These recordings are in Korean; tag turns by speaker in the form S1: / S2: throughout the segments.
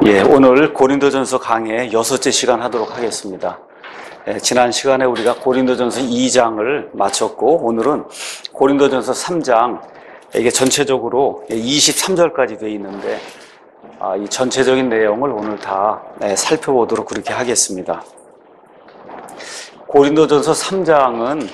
S1: 오늘 고린도전서 강의 6째 시간 하도록 하겠습니다. 지난 시간에 우리가 고린도전서 2장을 마쳤고, 오늘은 고린도전서 3장, 이게 전체적으로 23절까지 되어 있는데, 이 전체적인 내용을 오늘 다 살펴보도록 그렇게 하겠습니다. 고린도전서 3장은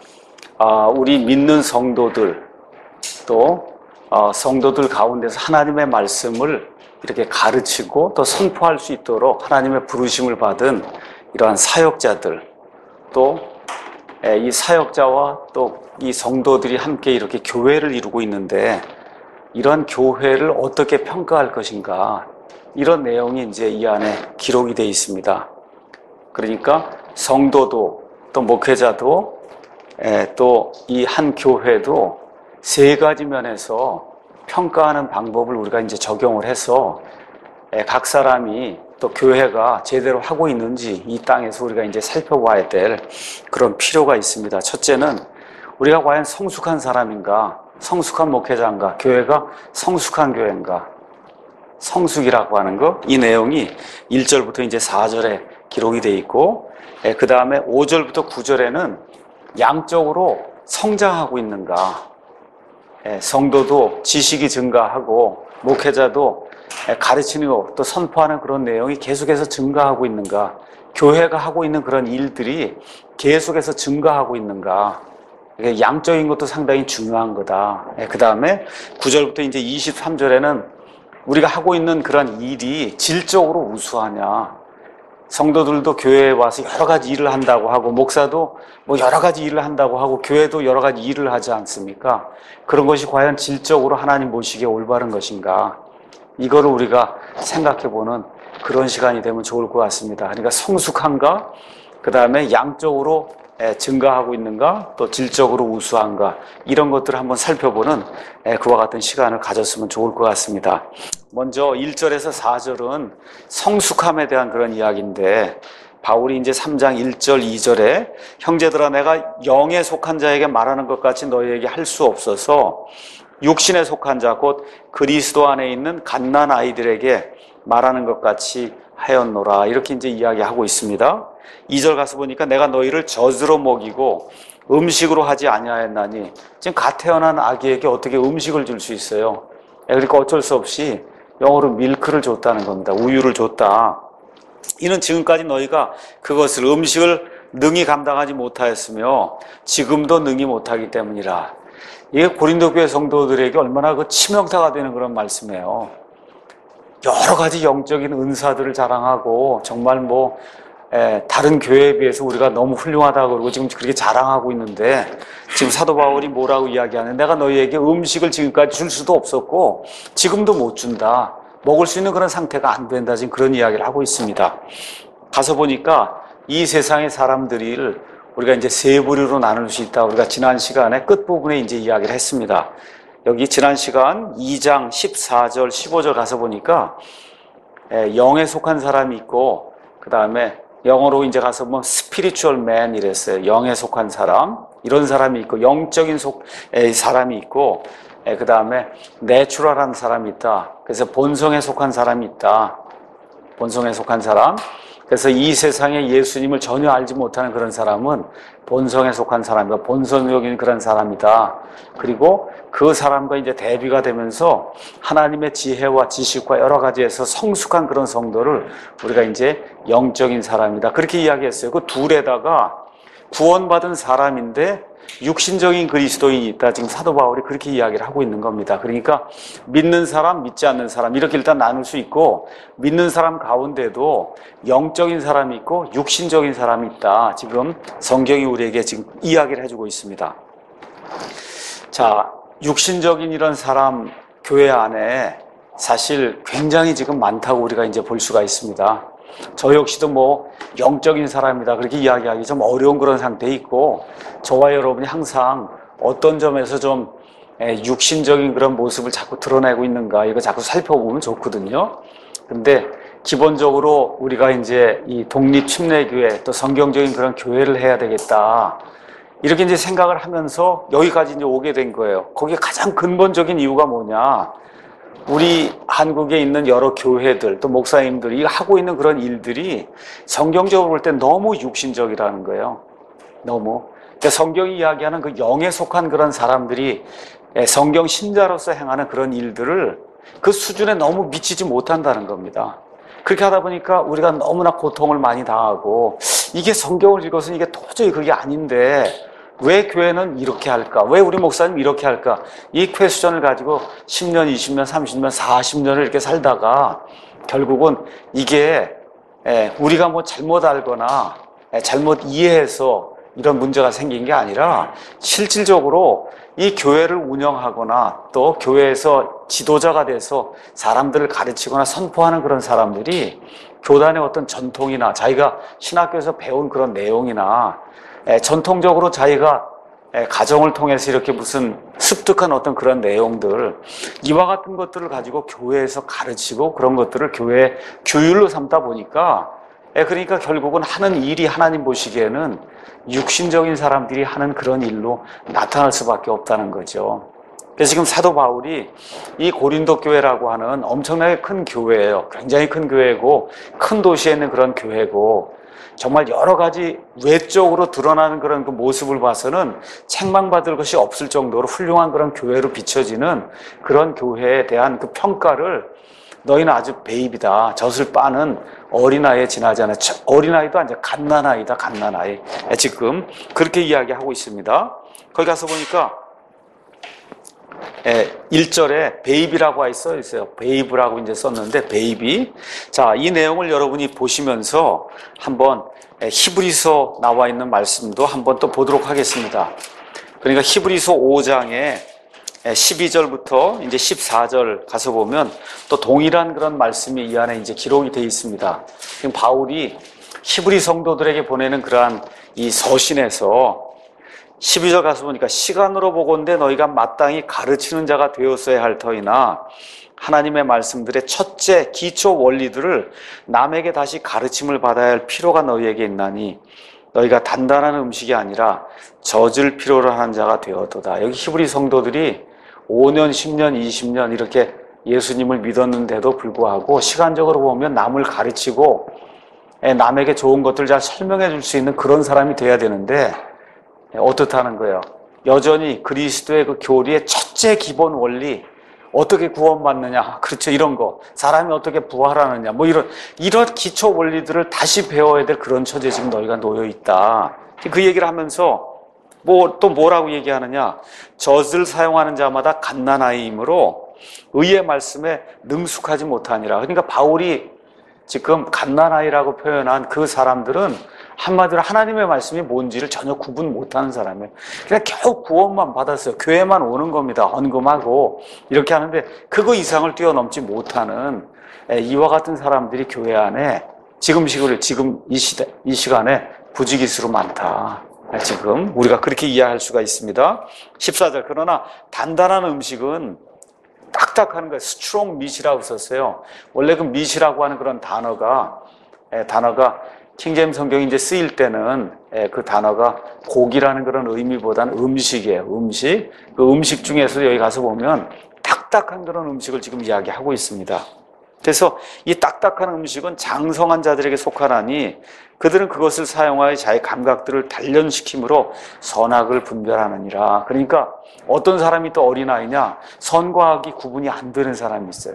S1: 우리 믿는 성도들, 또 성도들 가운데서 하나님의 말씀을 이렇게 가르치고 또 선포할 수 있도록 하나님의 부르심을 받은 이러한 사역자들, 또 이 사역자와 또 이 성도들이 함께 이렇게 교회를 이루고 있는데, 이런 교회를 어떻게 평가할 것인가, 이런 내용이 이제 이 안에 기록이 되어 있습니다. 그러니까 성도도 또 목회자도 또 이 한 교회도 세 가지 면에서 평가하는 방법을 우리가 이제 적용을 해서 각 사람이 또 교회가 제대로 하고 있는지 이 땅에서 우리가 이제 살펴봐야 될 그런 필요가 있습니다. 첫째는 우리가 과연 성숙한 사람인가, 성숙한 목회자인가, 교회가 성숙한 교회인가, 성숙이라고 하는 거, 이 내용이 1절부터 이제 4절에 기록이 되어 있고, 그 다음에 5절부터 9절에는 양적으로 성장하고 있는가, 성도도 지식이 증가하고 목회자도 가르치는 것, 또 선포하는 그런 내용이 계속해서 증가하고 있는가, 교회가 하고 있는 그런 일들이 계속해서 증가하고 있는가, 양적인 것도 상당히 중요한 거다. 그 다음에 9절부터 이제 23절에는 우리가 하고 있는 그런 일이 질적으로 우수하냐, 성도들도 교회에 와서 여러 가지 일을 한다고 하고, 목사도 뭐 여러 가지 일을 한다고 하고, 교회도 여러 가지 일을 하지 않습니까? 그런 것이 과연 질적으로 하나님 보시기에 올바른 것인가? 이거를 우리가 생각해보는 그런 시간이 되면 좋을 것 같습니다. 그러니까 성숙한가? 그 다음에 양적으로 증가하고 있는가? 또 질적으로 우수한가? 이런 것들을 한번 살펴보는 그와 같은 시간을 가졌으면 좋을 것 같습니다. 먼저 1절에서 4절은 성숙함에 대한 그런 이야기인데, 바울이 이제 3장 1절 2절에 형제들아, 내가 영에 속한 자에게 말하는 것 같이 너희에게 할 수 없어서 육신에 속한 자 곧 그리스도 안에 있는 갓난 아이들에게 말하는 것 같이 하였노라, 이렇게 이제 이야기하고 있습니다. 2절 가서 보니까 내가 너희를 젖으로 먹이고 음식으로 하지 아니하였나니, 지금 갓 태어난 아기에게 어떻게 음식을 줄 수 있어요? 그러니까 어쩔 수 없이 영어로 밀크를 줬다는 겁니다. 우유를 줬다. 이는 지금까지 너희가 그것을, 음식을 능히 감당하지 못하였으며 지금도 능히 못하기 때문이라. 이게 고린도 교회 성도들에게 얼마나 그 치명타가 되는 그런 말씀이에요. 여러 가지 영적인 은사들을 자랑하고, 정말 뭐 다른 교회에 비해서 우리가 너무 훌륭하다고 그러고 지금 그렇게 자랑하고 있는데, 지금 사도 바울이 뭐라고 이야기하는, 내가 너희에게 음식을 지금까지 줄 수도 없었고 지금도 못 준다, 먹을 수 있는 그런 상태가 안 된다, 지금 그런 이야기를 하고 있습니다. 가서 보니까 이 세상의 사람들을 우리가 이제 세 부류로 나눌 수 있다, 우리가 지난 시간에 끝부분에 이제 이야기를 했습니다. 여기 지난 시간 2장 14절 15절 가서 보니까 영에 속한 사람이 있고, 그 다음에 영어로 이제 가서 뭐 spiritual man 이랬어요. 영에 속한 사람, 이런 사람이 있고, 영적인 사람이 있고, 그 다음에 내추럴한 사람이 있다. 그래서 본성에 속한 사람이 있다. 본성에 속한 사람. 그래서 이 세상에 예수님을 전혀 알지 못하는 그런 사람은 본성에 속한 사람이다, 본성적인 그런 사람이다. 그리고 그 사람과 이제 대비가 되면서 하나님의 지혜와 지식과 여러 가지에서 성숙한 그런 성도를 우리가 이제 영적인 사람이다, 그렇게 이야기했어요. 그 둘에다가 구원받은 사람인데 육신적인 그리스도인이 있다, 지금 사도 바울이 그렇게 이야기를 하고 있는 겁니다. 그러니까 믿는 사람, 믿지 않는 사람, 이렇게 일단 나눌 수 있고, 믿는 사람 가운데도 영적인 사람이 있고 육신적인 사람이 있다, 지금 성경이 우리에게 지금 이야기를 해주고 있습니다. 자, 육신적인 이런 사람 교회 안에 사실 굉장히 지금 많다고 우리가 이제 볼 수가 있습니다. 저 역시도 뭐 영적인 사람이다 그렇게 이야기하기 좀 어려운 그런 상태에 있고, 저와 여러분이 항상 어떤 점에서 좀 육신적인 그런 모습을 자꾸 드러내고 있는가, 이거 자꾸 살펴보면 좋거든요. 근데 기본적으로 우리가 이제 이 독립 침례교회, 또 성경적인 그런 교회를 해야 되겠다, 이렇게 이제 생각을 하면서 여기까지 이제 오게 된 거예요. 거기에 가장 근본적인 이유가 뭐냐? 우리 한국에 있는 여러 교회들 또 목사님들이 하고 있는 그런 일들이 성경적으로 볼 때 너무 육신적이라는 거예요. 너무. 그러니까 성경이 이야기하는 그 영에 속한 그런 사람들이 성경 신자로서 행하는 그런 일들을 그 수준에 너무 미치지 못한다는 겁니다. 그렇게 하다 보니까 우리가 너무나 고통을 많이 당하고 이게 성경을 읽어서 이게 도저히 그게 아닌데 왜 교회는 이렇게 할까? 왜 우리 목사님 이렇게 할까? 이 퀘스천을 가지고 10년, 20년, 30년, 40년을 이렇게 살다가 결국은 이게 우리가 뭐 잘못 알거나 잘못 이해해서 이런 문제가 생긴 게 아니라 실질적으로 이 교회를 운영하거나 또 교회에서 지도자가 돼서 사람들을 가르치거나 선포하는 그런 사람들이 교단의 어떤 전통이나 자기가 신학교에서 배운 그런 내용이나 전통적으로 자기가 가정을 통해서 이렇게 무슨 습득한 어떤 그런 내용들 이와 같은 것들을 가지고 교회에서 가르치고 그런 것들을 교회의 규율로 삼다 보니까 그러니까 결국은 하는 일이 하나님 보시기에는 육신적인 사람들이 하는 그런 일로 나타날 수밖에 없다는 거죠. 그래서 지금 사도 바울이 이 고린도 교회라고 하는 엄청나게 큰 교회예요. 굉장히 큰 교회고 큰 도시에 있는 그런 교회고 정말 여러 가지 외적으로 드러나는 그런 그 모습을 봐서는 책망받을 것이 없을 정도로 훌륭한 그런 교회로 비춰지는 그런 교회에 대한 그 평가를 너희는 아주 베이비다. 젖을 빠는 어린아이에 지나지 않아. 어린아이도 아니라 갓난아이다. 갓난아이. 지금 그렇게 이야기하고 있습니다. 거기 가서 보니까 1절에 베이비라고 써 있어요. 베이브라고 이제 썼는데 베이비. 자, 이 내용을 여러분이 보시면서 한번 히브리서 나와 있는 말씀도 한번 또 보도록 하겠습니다. 그러니까 히브리서 5장에 12절부터 이제 14절 가서 보면 또 동일한 그런 말씀이 이 안에 이제 기록이 되어 있습니다. 지금 바울이 히브리 성도들에게 보내는 그러한 이 서신에서 12절 가서 보니까 시간으로 보건대 너희가 마땅히 가르치는 자가 되었어야 할 터이나 하나님의 말씀들의 첫째 기초 원리들을 남에게 다시 가르침을 받아야 할 필요가 너희에게 있나니 너희가 단단한 음식이 아니라 젖을 필요로 하는 자가 되었도다. 여기 히브리 성도들이 5년, 10년, 20년 이렇게 예수님을 믿었는데도 불구하고 시간적으로 보면 남을 가르치고 남에게 좋은 것들 잘 설명해 줄 수 있는 그런 사람이 돼야 되는데 어떻다는 거예요? 여전히 그리스도의 그 교리의 첫째 기본 원리 어떻게 구원받느냐, 그렇죠, 이런 거 사람이 어떻게 부활하느냐 뭐 이런 기초 원리들을 다시 배워야 될 그런 처지에 지금 너희가 놓여 있다. 그 얘기를 하면서 또 뭐라고 얘기하느냐? 젖을 사용하는 자마다 갓난아이이므로 의의 말씀에 능숙하지 못하니라. 그러니까 바울이 지금 갓난아이라고 표현한 그 사람들은 한마디로 하나님의 말씀이 뭔지를 전혀 구분 못하는 사람이에요. 그냥 겨우 구원만 받았어요. 교회만 오는 겁니다. 헌금하고 이렇게 하는데 그거 이상을 뛰어넘지 못하는 이와 같은 사람들이 교회 안에 지금 이 시간에 부지기수로 많다. 지금 우리가 그렇게 이해할 수가 있습니다. 14절 그러나 단단한 음식은 딱딱한 거예요. 스트롱 미시라고 썼어요. 원래 그 미시라고 하는 그런 단어가 킹제임스 성경이 이제 쓰일 때는 그 단어가 고기라는 그런 의미보다는 음식이에요. 음식. 그 음식 중에서 여기 가서 보면 딱딱한 그런 음식을 지금 이야기하고 있습니다. 그래서 이 딱딱한 음식은 장성한 자들에게 속하나니 그들은 그것을 사용하여 자기 감각들을 단련시킴으로 선악을 분별하느니라. 그러니까 어떤 사람이 또 어린아이냐? 선과 악이 구분이 안 되는 사람이 있어요.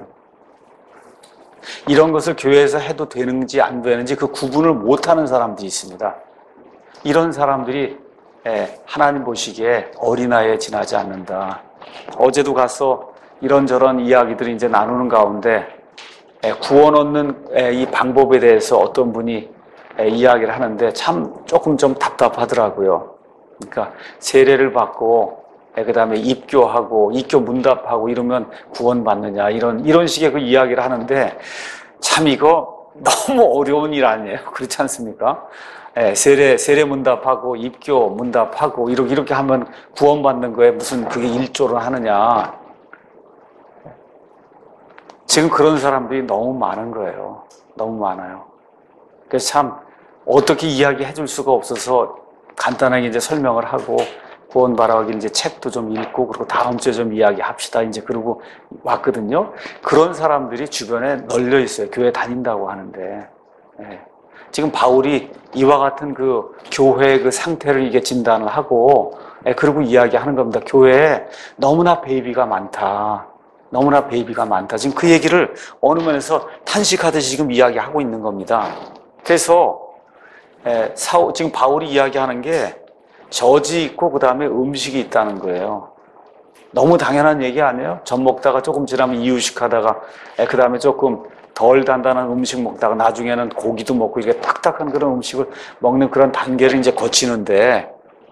S1: 이런 것을 교회에서 해도 되는지 안 되는지 그 구분을 못하는 사람들이 있습니다. 이런 사람들이 하나님 보시기에 어린아이에 지나지 않는다. 어제도 가서 이런저런 이야기들을 이제 나누는 가운데 구원 얻는 이 방법에 대해서 어떤 분이 이야기를 하는데 참 조금 좀 답답하더라고요. 그러니까 세례를 받고 그 다음에 입교 문답하고 이러면 구원받느냐 이런 식의 그 이야기를 하는데 참 이거 너무 어려운 일 아니에요? 그렇지 않습니까? 세례 문답하고 입교 문답하고 이렇게 하면 구원받는 거에 무슨 그게 일조를 하느냐. 지금 그런 사람들이 너무 많은 거예요. 너무 많아요. 그래서 참 어떻게 이야기해 줄 수가 없어서 간단하게 이제 설명을 하고 구원 바라기 이제 책도 좀 읽고 그리고 다음 주에 좀 이야기합시다 이제 그러고 왔거든요. 그런 사람들이 주변에 널려 있어요. 교회 다닌다고 하는데. 예. 지금 바울이 이와 같은 그 교회의 그 상태를 이게 진단을 하고 그리고 이야기하는 겁니다. 교회에 너무나 베이비가 많다. 너무나 베이비가 많다. 지금 그 얘기를 어느 면에서 탄식하듯이 지금 이야기하고 있는 겁니다. 그래서 지금 바울이 이야기하는 게 젖이 있고 그 다음에 음식이 있다는 거예요. 너무 당연한 얘기 아니에요? 젖 먹다가 조금 지나면 이유식하다가 그 다음에 조금 덜 단단한 음식 먹다가 나중에는 고기도 먹고 이렇게 딱딱한 그런 음식을 먹는 그런 단계를 이제 거치는데,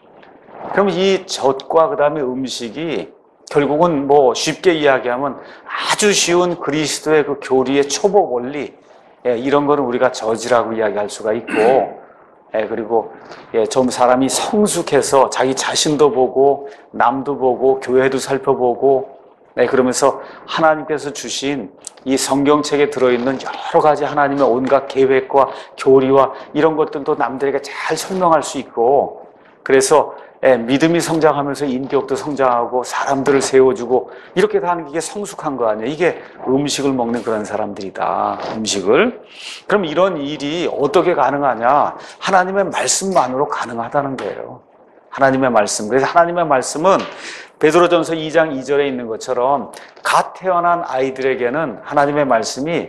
S1: 그럼 이 젖과 그 다음에 음식이 결국은 뭐 쉽게 이야기하면 아주 쉬운 그리스도의 그 교리의 초보 원리, 이런 거는 우리가 젖이라고 이야기할 수가 있고, 그리고 좀 사람이 성숙해서 자기 자신도 보고 남도 보고 교회도 살펴보고 그러면서 하나님께서 주신 이 성경책에 들어있는 여러 가지 하나님의 온갖 계획과 교리와 이런 것들도 남들에게 잘 설명할 수 있고, 그래서 믿음이 성장하면서 인격도 성장하고 사람들을 세워주고 이렇게 다 하는 게 성숙한 거 아니에요. 이게 음식을 먹는 그런 사람들이다. 음식을. 그럼 이런 일이 어떻게 가능하냐? 하나님의 말씀만으로 가능하다는 거예요. 하나님의 말씀. 그래서 하나님의 말씀은 베드로전서 2장 2절에 있는 것처럼 갓 태어난 아이들에게는 하나님의 말씀이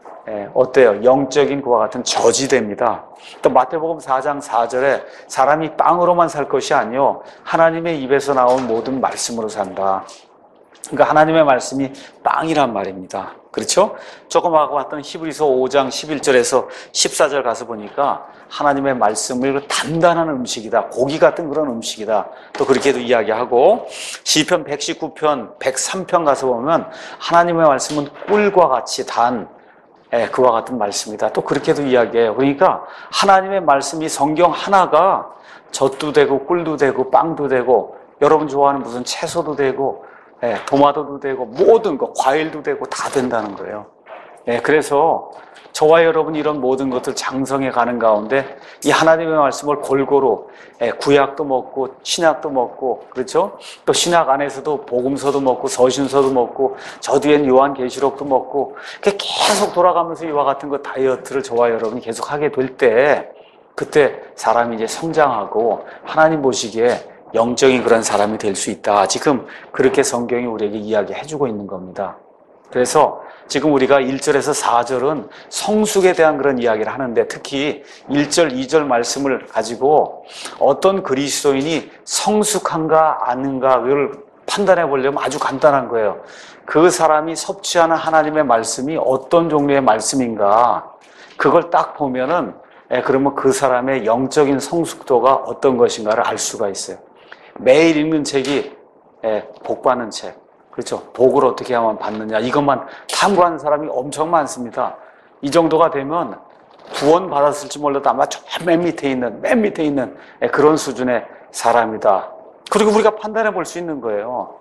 S1: 어때요? 영적인 그와 같은 젖이 됩니다. 또 마태복음 4장 4절에 사람이 빵으로만 살 것이 아니요 하나님의 입에서 나온 모든 말씀으로 산다. 그러니까 하나님의 말씀이 빵이란 말입니다. 그렇죠? 조금 하고 왔던 히브리서 5장 11절에서 14절 가서 보니까 하나님의 말씀을 단단한 음식이다. 고기 같은 그런 음식이다. 또 그렇게도 이야기하고 시편 119편, 103편 가서 보면 하나님의 말씀은 꿀과 같이 단 그와 같은 말씀이다. 또 그렇게도 이야기해요. 그러니까 하나님의 말씀이 성경 하나가 젖도 되고 꿀도 되고 빵도 되고 여러분 좋아하는 무슨 채소도 되고 토마토도 되고 모든 거 과일도 되고 다 된다는 거예요. 그래서 저와 여러분 이런 모든 것들 장성해 가는 가운데 이 하나님의 말씀을 골고루 구약도 먹고 신약도 먹고 그렇죠? 또 신약 안에서도 복음서도 먹고 서신서도 먹고 저 뒤엔 요한계시록도 먹고 계속 돌아가면서 이와 같은 거 다이어트를 저와 여러분이 계속 하게 될 때 그때 사람이 이제 성장하고 하나님 보시기에 영적인 그런 사람이 될 수 있다. 지금 그렇게 성경이 우리에게 이야기해주고 있는 겁니다. 그래서 지금 우리가 1절에서 4절은 성숙에 대한 그런 이야기를 하는데 특히 1절, 2절 말씀을 가지고 어떤 그리스도인이 성숙한가 아닌가를 판단해 보려면 아주 간단한 거예요. 그 사람이 섭취하는 하나님의 말씀이 어떤 종류의 말씀인가 그걸 딱 보면은 그러면 그 사람의 영적인 성숙도가 어떤 것인가를 알 수가 있어요. 매일 읽는 책이 복 받는 책. 그렇죠. 복을 어떻게 하면 받느냐. 이것만 탐구하는 사람이 엄청 많습니다. 이 정도가 되면 구원 받았을지 몰라도 아마 저 맨 밑에 있는 그런 수준의 사람이다. 그리고 우리가 판단해 볼 수 있는 거예요.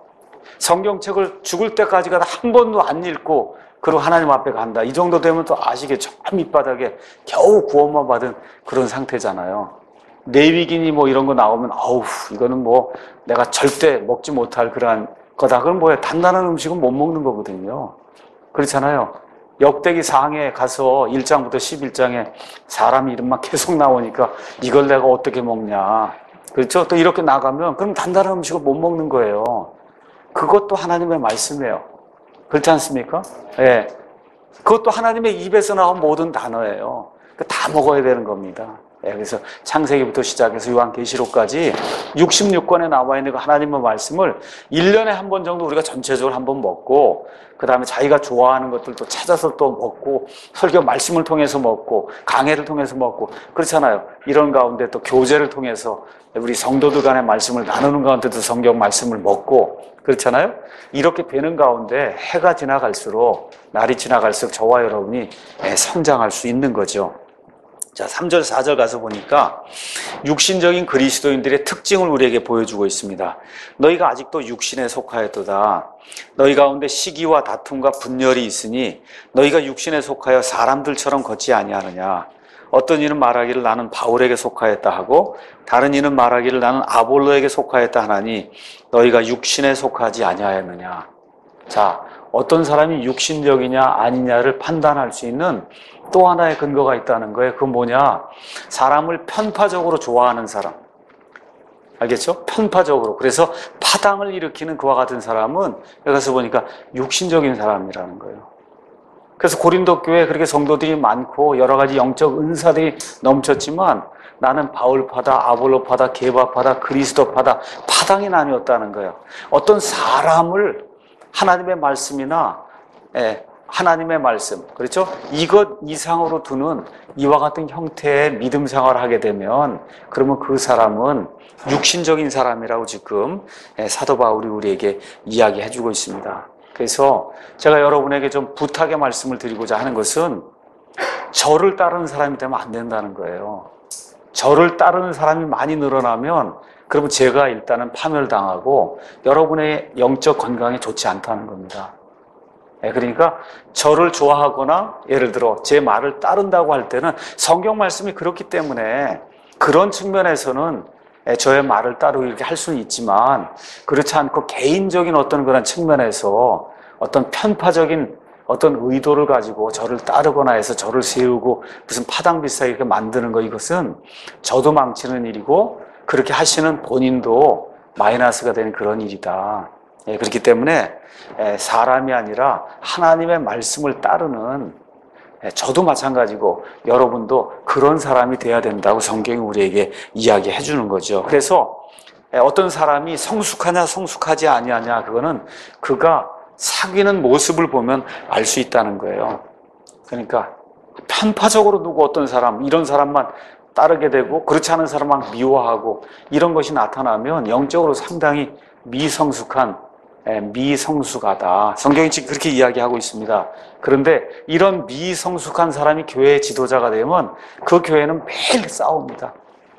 S1: 성경책을 죽을 때까지가 한 번도 안 읽고 그리고 하나님 앞에 간다. 이 정도 되면 또 아시겠죠. 저 밑바닥에 겨우 구원만 받은 그런 상태잖아요. 레위기니 뭐 이런 거 나오면 아우 이거는 뭐 내가 절대 먹지 못할 그러한 거다. 그럼 뭐야? 단단한 음식은 못 먹는 거거든요. 그렇잖아요. 역대기 4항에 가서 1장부터 11장에 사람 이름만 계속 나오니까 이걸 내가 어떻게 먹냐. 그렇죠? 또 이렇게 나가면 그럼 단단한 음식을 못 먹는 거예요. 그것도 하나님의 말씀이에요. 그렇지 않습니까? 예. 그것도 하나님의 입에서 나온 모든 단어예요. 다 먹어야 되는 겁니다. 그래서 창세기부터 시작해서 요한계시록까지 66권에 나와 있는 그 하나님의 말씀을 1년에 한 번 정도 우리가 전체적으로 한 번 먹고 그 다음에 자기가 좋아하는 것들도 찾아서 또 먹고 설교 말씀을 통해서 먹고 강해를 통해서 먹고 그렇잖아요. 이런 가운데 또 교제를 통해서 우리 성도들 간의 말씀을 나누는 가운데도 성경 말씀을 먹고 그렇잖아요. 이렇게 되는 가운데 해가 지나갈수록 날이 지나갈수록 저와 여러분이 성장할 수 있는 거죠. 자, 3절, 4절 가서 보니까 육신적인 그리스도인들의 특징을 우리에게 보여주고 있습니다. 너희가 아직도 육신에 속하였도다. 너희 가운데 시기와 다툼과 분열이 있으니 너희가 육신에 속하여 사람들처럼 걷지 아니하느냐. 어떤 이는 말하기를 나는 바울에게 속하였다 하고 다른 이는 말하기를 나는 아볼로에게 속하였다 하나니 너희가 육신에 속하지 아니하였느냐. 자, 어떤 사람이 육신적이냐 아니냐를 판단할 수 있는 또 하나의 근거가 있다는 거예요. 그건 뭐냐? 사람을 편파적으로 좋아하는 사람. 알겠죠? 편파적으로. 그래서 파당을 일으키는 그와 같은 사람은 여기서 보니까 육신적인 사람이라는 거예요. 그래서 고린도 교회에 그렇게 성도들이 많고 여러 가지 영적 은사들이 넘쳤지만 나는 바울파다, 아볼로파다, 게바파다, 그리스도파다 파당이 나뉘었다는 거예요. 어떤 사람을 하나님의 말씀이나 하나님의 말씀, 그렇죠? 이것 이상으로 두는 이와 같은 형태의 믿음 생활을 하게 되면 그러면 그 사람은 육신적인 사람이라고 지금 사도 바울이 우리에게 이야기해 주고 있습니다. 그래서 제가 여러분에게 좀 부탁의 말씀을 드리고자 하는 것은 저를 따르는 사람이 되면 안 된다는 거예요. 저를 따르는 사람이 많이 늘어나면 그러면 제가 일단은 파멸당하고 여러분의 영적 건강에 좋지 않다는 겁니다. 그러니까 저를 좋아하거나 예를 들어 제 말을 따른다고 할 때는 성경 말씀이 그렇기 때문에 그런 측면에서는 저의 말을 따르고 이렇게 할 수는 있지만 그렇지 않고 개인적인 어떤 그런 측면에서 어떤 편파적인 어떤 의도를 가지고 저를 따르거나 해서 저를 세우고 무슨 파당 비슷하게 이렇게 만드는 거 이것은 저도 망치는 일이고 그렇게 하시는 본인도 마이너스가 되는 그런 일이다. 그렇기 때문에 사람이 아니라 하나님의 말씀을 따르는 저도 마찬가지고 여러분도 그런 사람이 돼야 된다고 성경이 우리에게 이야기해 주는 거죠. 그래서 어떤 사람이 성숙하냐 성숙하지 아니하냐 그거는 그가 사귀는 모습을 보면 알 수 있다는 거예요. 그러니까 편파적으로 누구 어떤 사람 이런 사람만 따르게 되고 그렇지 않은 사람만 미워하고 이런 것이 나타나면 영적으로 상당히 미성숙하다. 성경이 지금 그렇게 이야기하고 있습니다. 그런데 이런 미성숙한 사람이 교회의 지도자가 되면 그 교회는 매일 싸웁니다.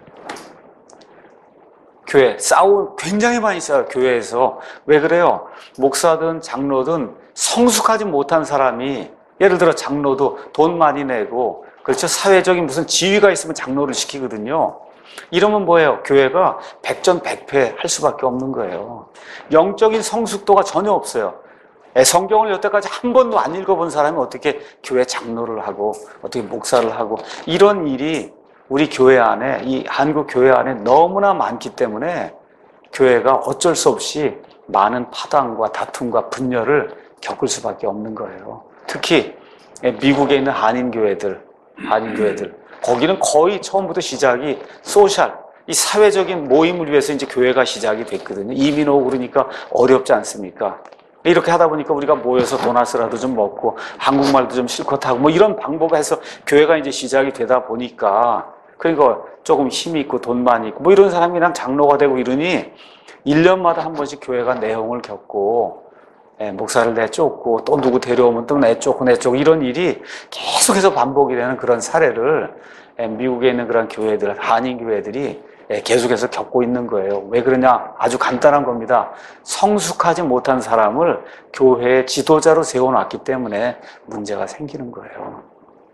S1: 굉장히 많이 싸워요, 교회에서. 왜 그래요? 목사든 장로든 성숙하지 못한 사람이 예를 들어 장로도 돈 많이 내고 그렇죠? 사회적인 무슨 지위가 있으면 장로를 시키거든요. 이러면 뭐예요? 교회가 백전백패 할 수밖에 없는 거예요. 영적인 성숙도가 전혀 없어요. 성경을 여태까지 한 번도 안 읽어본 사람이 어떻게 교회 장로를 하고 어떻게 목사를 하고 이런 일이 우리 교회 안에 이 한국 교회 안에 너무나 많기 때문에 교회가 어쩔 수 없이 많은 파당과 다툼과 분열을 겪을 수밖에 없는 거예요. 특히 미국에 있는 한인교회들 거기는 거의 처음부터 시작이 이 사회적인 모임을 위해서 이제 교회가 시작이 됐거든요. 이민 오고 그러니까 어렵지 않습니까? 이렇게 하다 보니까 우리가 모여서 도나스라도 좀 먹고 한국말도 좀 실컷 하고 뭐 이런 방법을 해서 교회가 이제 시작이 되다 보니까 그러니까 조금 힘이 있고 돈 많이 있고 뭐 이런 사람이 그냥 장로가 되고 이러니 1년마다 한 번씩 교회가 내홍을 겪고 목사를 내쫓고 또 누구 데려오면 또 내쫓고 이런 일이 계속해서 반복이 되는 그런 사례를 미국에 있는 그런 교회들, 한인 교회들이 계속해서 겪고 있는 거예요. 왜 그러냐? 아주 간단한 겁니다. 성숙하지 못한 사람을 교회의 지도자로 세워놨기 때문에 문제가 생기는 거예요.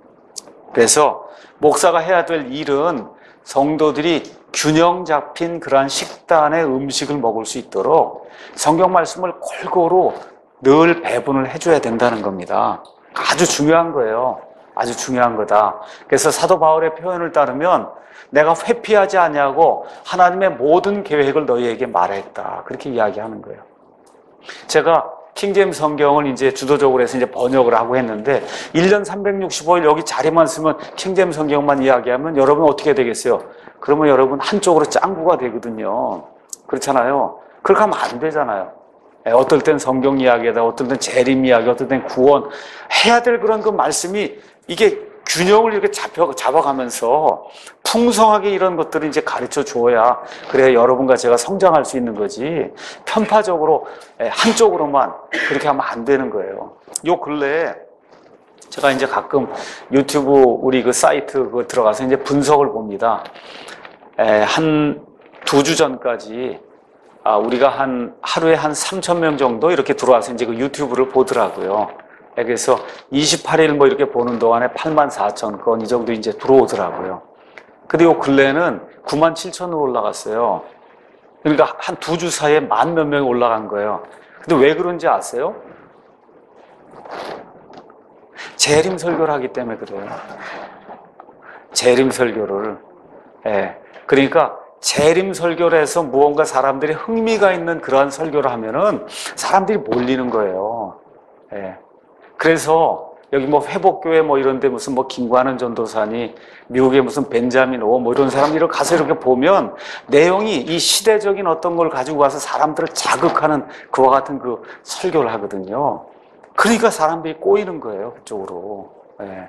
S1: 그래서 목사가 해야 될 일은 성도들이 균형 잡힌 그러한 식단의 음식을 먹을 수 있도록 성경 말씀을 골고루 늘 배분을 해줘야 된다는 겁니다. 아주 중요한 거예요. 아주 중요한 거다. 그래서 사도 바울의 표현을 따르면 내가 회피하지 아니하고 하나님의 모든 계획을 너희에게 말했다. 그렇게 이야기하는 거예요. 제가 킹제임스 성경을 이제 주도적으로 해서 이제 번역을 하고 했는데 1년 365일 여기 자리만 쓰면 킹제임스 성경만 이야기하면 여러분 어떻게 되겠어요? 그러면 여러분 한쪽으로 짱구가 되거든요. 그렇잖아요. 그렇게 하면 안 되잖아요. 어떨 땐 성경 이야기다, 어떨 땐 재림 이야기, 어떨 땐 구원 해야 될 그런 그 말씀이 이게 균형을 이렇게 잡아가면서 풍성하게 이런 것들을 이제 가르쳐 줘야 그래야 여러분과 제가 성장할 수 있는 거지 편파적으로 한쪽으로만 그렇게 하면 안 되는 거예요. 요 근래에 제가 이제 가끔 유튜브 우리 그 사이트 그거 들어가서 이제 분석을 봅니다. 한 2주 전까지 우리가 하루에 한 3,000명 정도 이렇게 들어와서 이제 그 유튜브를 보더라고요. 그래서 28일 뭐 이렇게 보는 동안에 84,000건 이 정도 이제 들어오더라고요. 근데 요 근래는 97,000으로 올라갔어요. 그러니까 한 2주 사이에 10,000 몇 명이 올라간 거예요. 근데 왜 그런지 아세요? 재림 설교를 하기 때문에 그래요. 재림 설교를. 예. 그러니까 재림 설교를 해서 무언가 사람들이 흥미가 있는 그러한 설교를 하면은 사람들이 몰리는 거예요. 예. 그래서 여기 뭐 회복교회 뭐 이런데 무슨 뭐 김관은 전도사니 미국에 무슨 벤자민 오 뭐 이런 사람들이 가서 이렇게 보면 내용이 이 시대적인 어떤 걸 가지고 와서 사람들을 자극하는 그와 같은 그 설교를 하거든요. 그러니까 사람들이 꼬이는 거예요, 그쪽으로. 예.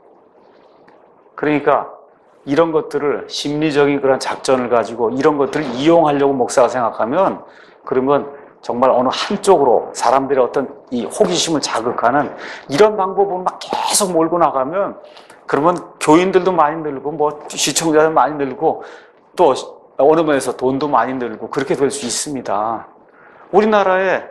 S1: 그러니까 이런 것들을 심리적인 그런 작전을 가지고 이런 것들을 이용하려고 목사가 생각하면 그러면 정말 어느 한쪽으로 사람들의 어떤 이 호기심을 자극하는 이런 방법으로 막 계속 몰고 나가면 그러면 교인들도 많이 늘고 뭐 시청자도 많이 늘고 또 어느 면에서 돈도 많이 늘고 그렇게 될 수 있습니다. 우리나라에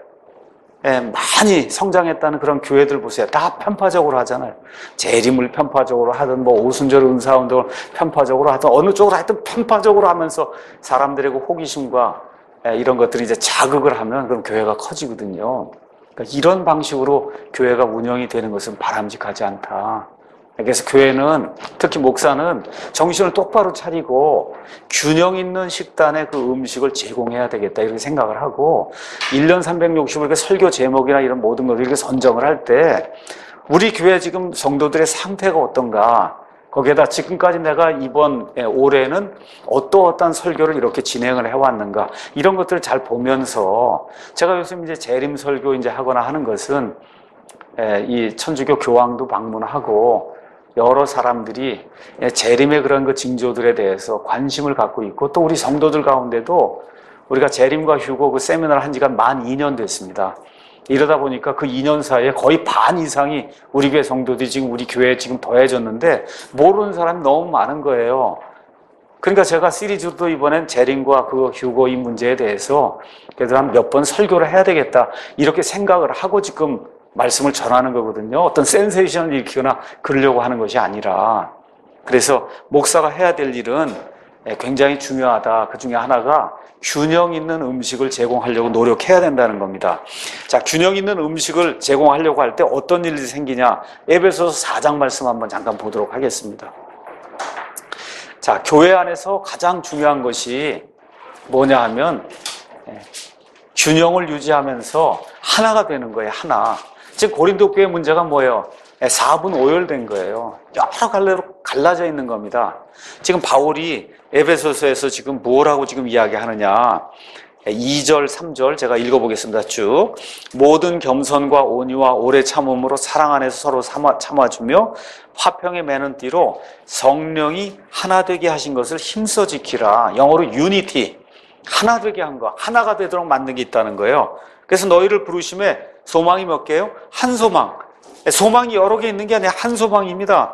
S1: 많이 성장했다는 그런 교회들 보세요. 다 편파적으로 하잖아요. 재림을 편파적으로 하든 뭐 오순절 은사운동을 편파적으로 하든 어느 쪽으로 하여튼 편파적으로 하면서 사람들의 그 호기심과 이런 것들이 이제 자극을 하면 그럼 교회가 커지거든요. 그러니까 이런 방식으로 교회가 운영이 되는 것은 바람직하지 않다. 그래서 교회는 특히 목사는 정신을 똑바로 차리고 균형 있는 식단의 그 음식을 제공해야 되겠다 이렇게 생각을 하고 1년 360일 이렇게 설교 제목이나 이런 모든 것을 이렇게 선정을 할 때 우리 교회 지금 성도들의 상태가 어떤가 거기에다 지금까지 내가 이번 올해는 어떠한 설교를 이렇게 진행을 해왔는가 이런 것들을 잘 보면서 제가 요즘 이제 재림 설교 이제 하거나 하는 것은 이 천주교 교황도 방문하고 여러 사람들이 재림의 그런 그 징조들에 대해서 관심을 갖고 있고 또 우리 성도들 가운데도 우리가 재림과 휴거 그 세미나를 한 지가 만 2년 됐습니다. 이러다 보니까 그 2년 사이에 거의 반 이상이 우리 교회 성도들이 지금 우리 교회에 지금 더해졌는데 모르는 사람이 너무 많은 거예요. 그러니까 제가 시리즈도 이번엔 재림과 그 휴거 이 문제에 대해서 그래도 한 몇 번 설교를 해야 되겠다 이렇게 생각을 하고 지금 말씀을 전하는 거거든요. 어떤 센세이션을 일으키거나 그러려고 하는 것이 아니라 그래서 목사가 해야 될 일은 굉장히 중요하다. 그 중에 하나가 균형 있는 음식을 제공하려고 노력해야 된다는 겁니다. 자, 균형 있는 음식을 제공하려고 할 때 어떤 일이 생기냐? 에베소서 4장 말씀 한번 잠깐 보도록 하겠습니다. 자, 교회 안에서 가장 중요한 것이 뭐냐 하면 균형을 유지하면서 하나가 되는 거예요. 하나. 지금 고린도 교회 문제가 뭐예요? 4분 5열 거예요. 여러 갈래로 갈라져 있는 겁니다. 지금 바울이 에베소서에서 지금 뭐라고 지금 이야기하느냐? 2절, 3절 제가 읽어보겠습니다. 쭉. 모든 겸손과 온유와 오래 참음으로 사랑 안에서 서로 참아주며 화평에 매는 띠로 성령이 하나 되게 하신 것을 힘써 지키라. 영어로 unity. 하나 되게 한 거. 하나가 되도록 만든 게 있다는 거예요. 그래서 너희를 부르심에 소망이 몇 개예요? 한 소망. 소망이 여러 개 있는 게 아니라 한 소망입니다.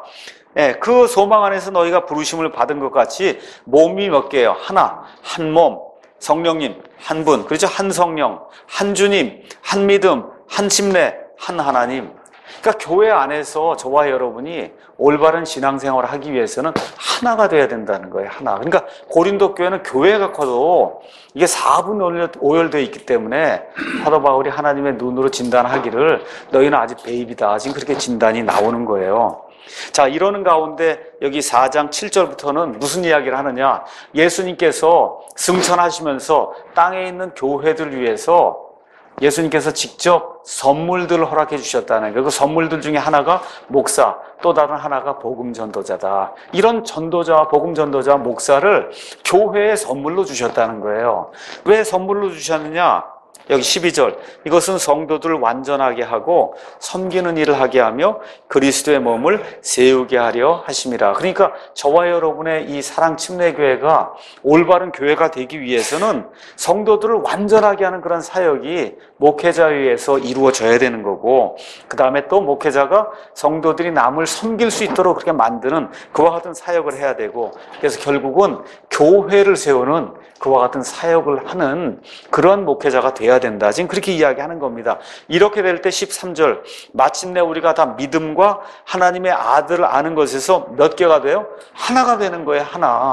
S1: 그 소망 안에서 너희가 부르심을 받은 것 같이 몸이 몇 개예요? 하나. 한 몸. 성령님 한 분. 그렇죠? 한 성령. 한 주님. 한 믿음. 한 침례. 한 하나님. 그러니까 교회 안에서 저와 여러분이 올바른 신앙생활을 하기 위해서는 하나가 돼야 된다는 거예요. 하나. 그러니까 고린도 교회는 교회가 커도 이게 4분 5열 있기 때문에 사도 바울이 하나님의 눈으로 진단하기를 너희는 아직 베이비다. 지금 그렇게 진단이 나오는 거예요. 자, 이러는 가운데 여기 4장 7절부터는 무슨 이야기를 하느냐? 예수님께서 승천하시면서 땅에 있는 교회들 위해서 예수님께서 직접 선물들을 허락해 주셨다는 거예요. 그 선물들 중에 하나가 목사, 또 다른 하나가 복음 전도자다. 이런 전도자와 복음 전도자와 목사를 교회에 선물로 주셨다는 거예요. 왜 선물로 주셨느냐? 여기 12절. 이것은 성도들을 완전하게 하고 섬기는 일을 하게 하며 그리스도의 몸을 세우게 하려 하심이라. 그러니까 저와 여러분의 이 사랑 침례교회가 올바른 교회가 되기 위해서는 성도들을 완전하게 하는 그런 사역이 목회자에 의해서 이루어져야 되는 거고, 그 다음에 또 목회자가 성도들이 남을 섬길 수 있도록 그렇게 만드는 그와 같은 사역을 해야 되고, 그래서 결국은 교회를 세우는 그와 같은 사역을 하는 그런 목회자가 되어야 되어야 된다. 지금 그렇게 이야기하는 겁니다. 이렇게 될 때 13절 마침내 우리가 다 믿음과 하나님의 아들을 아는 것에서 몇 개가 돼요? 하나가 되는 거예요.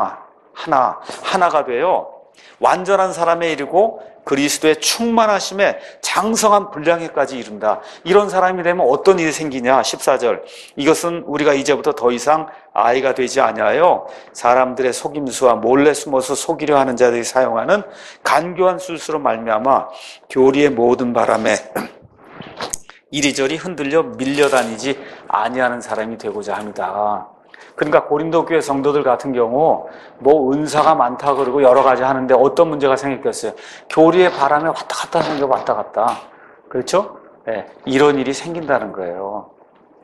S1: 하나가 돼요. 완전한 사람에 이르고 그리스도의 충만하심에 장성한 분량에까지 이른다. 이런 사람이 되면 어떤 일이 생기냐? 14절 이것은 우리가 이제부터 더 이상 아이가 되지 아니하여 사람들의 속임수와 몰래 숨어서 속이려 하는 자들이 사용하는 간교한 술수로 말미암아 교리의 모든 바람에 이리저리 흔들려 밀려다니지 아니하는 사람이 되고자 합니다. 그러니까 고린도 교회 성도들 같은 경우 뭐 은사가 많다 그러고 여러 가지 하는데 어떤 문제가 생겼겠어요? 교리의 바람에 왔다 갔다 하는 게 왔다 갔다. 그렇죠? 네, 이런 일이 생긴다는 거예요.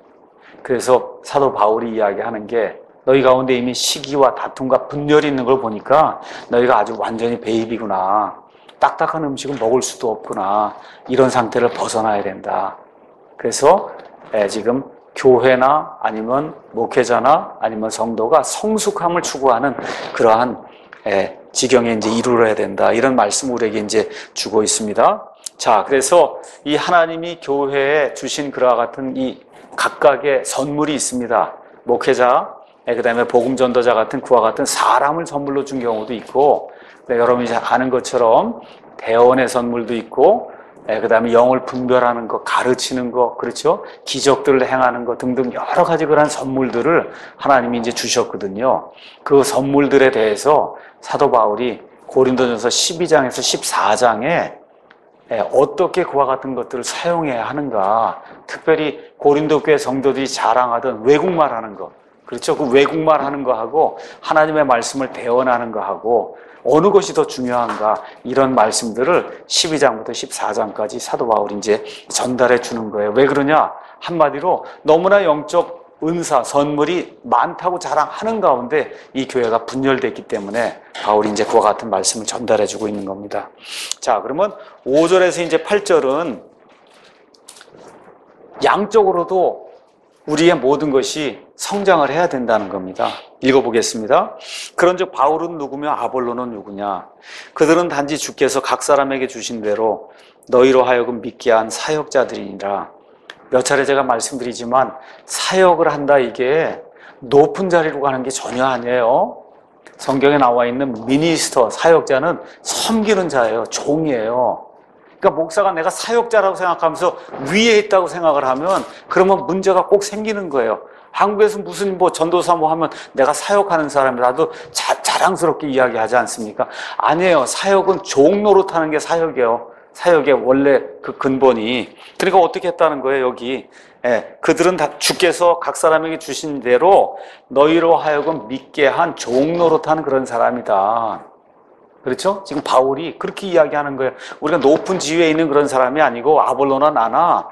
S1: 그래서 사도 바울이 이야기하는 게 너희 가운데 이미 시기와 다툼과 분열이 있는 걸 보니까 너희가 아주 완전히 베이비구나. 딱딱한 음식은 먹을 수도 없구나. 이런 상태를 벗어나야 된다. 그래서 지금 교회나 아니면 목회자나 아니면 성도가 성숙함을 추구하는 그러한 지경에 이제 이르러야 된다. 이런 말씀을 우리에게 이제 주고 있습니다. 자, 그래서 이 하나님이 교회에 주신 그와 같은 이 각각의 선물이 있습니다. 목회자, 그 다음에 복음전도자 같은 그와 같은 사람을 선물로 준 경우도 있고, 여러분이 아는 것처럼 대언의 선물도 있고, 그 다음에 영을 분별하는 것, 가르치는 것, 그렇죠? 기적들을 행하는 것 등등 여러 가지 그런 선물들을 하나님이 이제 주셨거든요. 그 선물들에 대해서 사도 바울이 고린도전서 12장에서 14장에 어떻게 그와 같은 것들을 사용해야 하는가, 특별히 고린도 교회 성도들이 자랑하던 외국말 하는 것, 그렇죠? 그 외국말 하는 거하고 하나님의 말씀을 대언하는 거하고 어느 것이 더 중요한가, 이런 말씀들을 12장부터 14장까지 사도 바울이 이제 전달해 주는 거예요. 왜 그러냐? 한마디로 너무나 영적 은사, 선물이 많다고 자랑하는 가운데 이 교회가 분열됐기 때문에 바울이 이제 그와 같은 말씀을 전달해 주고 있는 겁니다. 자, 그러면 5절에서 이제 8절은 양적으로도 우리의 모든 것이 성장을 해야 된다는 겁니다. 읽어보겠습니다. 그런즉 바울은 누구며 아볼로는 누구냐? 그들은 단지 주께서 각 사람에게 주신 대로 너희로 하여금 믿게 한 사역자들이니라. 몇 차례 제가 말씀드리지만 사역을 한다, 이게 높은 자리로 가는 게 전혀 아니에요. 성경에 나와 있는 미니스터, 사역자는 섬기는 자예요. 종이에요. 그러니까 목사가 내가 사역자라고 생각하면서 위에 있다고 생각을 하면 그러면 문제가 꼭 생기는 거예요. 한국에서 무슨 뭐 전도사 뭐 하면 내가 사역하는 사람이라도 자랑스럽게 이야기하지 않습니까? 아니에요. 사역은 종 노릇하는 게 사역이에요. 사역의 원래 그 근본이. 그러니까 어떻게 했다는 거예요, 여기. 그들은 다 주께서 각 사람에게 주신 대로 너희로 하여금 믿게 한 종 노릇하는 그런 사람이다. 그렇죠? 지금 바울이 그렇게 이야기하는 거예요. 우리가 높은 지위에 있는 그런 사람이 아니고 아볼로나 나나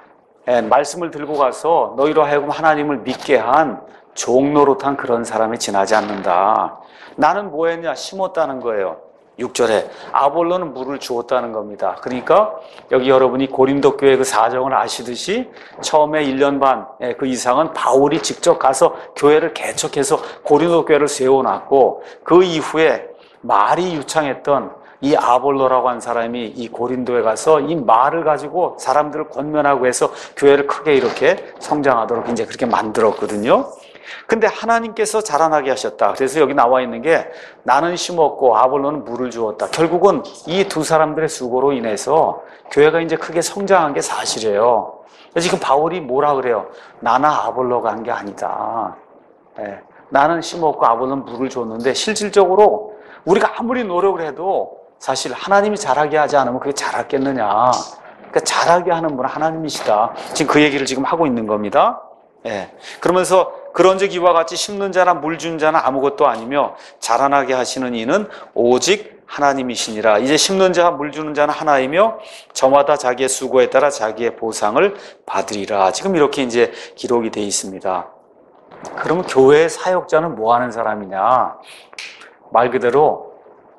S1: 말씀을 들고 가서 너희로 하여금 하나님을 믿게 한 종노릇한 그런 사람이 지나지 않는다. 나는 뭐 했냐? 심었다는 거예요. 6절에 아볼로는 물을 주었다는 겁니다. 그러니까 여기 여러분이 고린도 교회 그 사정을 아시듯이 처음에 1년 반 그 이상은 바울이 직접 가서 교회를 개척해서 고린도 교회를 세워놨고, 그 이후에 말이 유창했던 이 아볼로라고 한 사람이 이 고린도에 가서 이 말을 가지고 사람들을 권면하고 해서 교회를 크게 이렇게 성장하도록 이제 그렇게 만들었거든요. 근데 하나님께서 자라나게 하셨다. 그래서 여기 나와 있는 게 나는 심었고 아볼로는 물을 주었다. 결국은 이 두 사람들의 수고로 인해서 교회가 이제 크게 성장한 게 사실이에요. 지금 바울이 뭐라 그래요? 나나 아볼로가 한 게 아니다. 나는 심었고 아볼로는 물을 줬는데 실질적으로 우리가 아무리 노력을 해도 사실 하나님이 자라게 하지 않으면 그게 자랐겠느냐. 그러니까 자라게 하는 분은 하나님이시다. 지금 그 얘기를 지금 하고 있는 겁니다. 그러면서 그런즉 이와 같이 심는 자나 물 준 자는 아무것도 아니며 자라나게 하시는 이는 오직 하나님이시니라. 이제 심는 자와 물 주는 자는 하나이며 저마다 자기의 수고에 따라 자기의 보상을 받으리라. 지금 이렇게 이제 기록이 되어 있습니다. 그러면 교회의 사역자는 뭐 하는 사람이냐? 말 그대로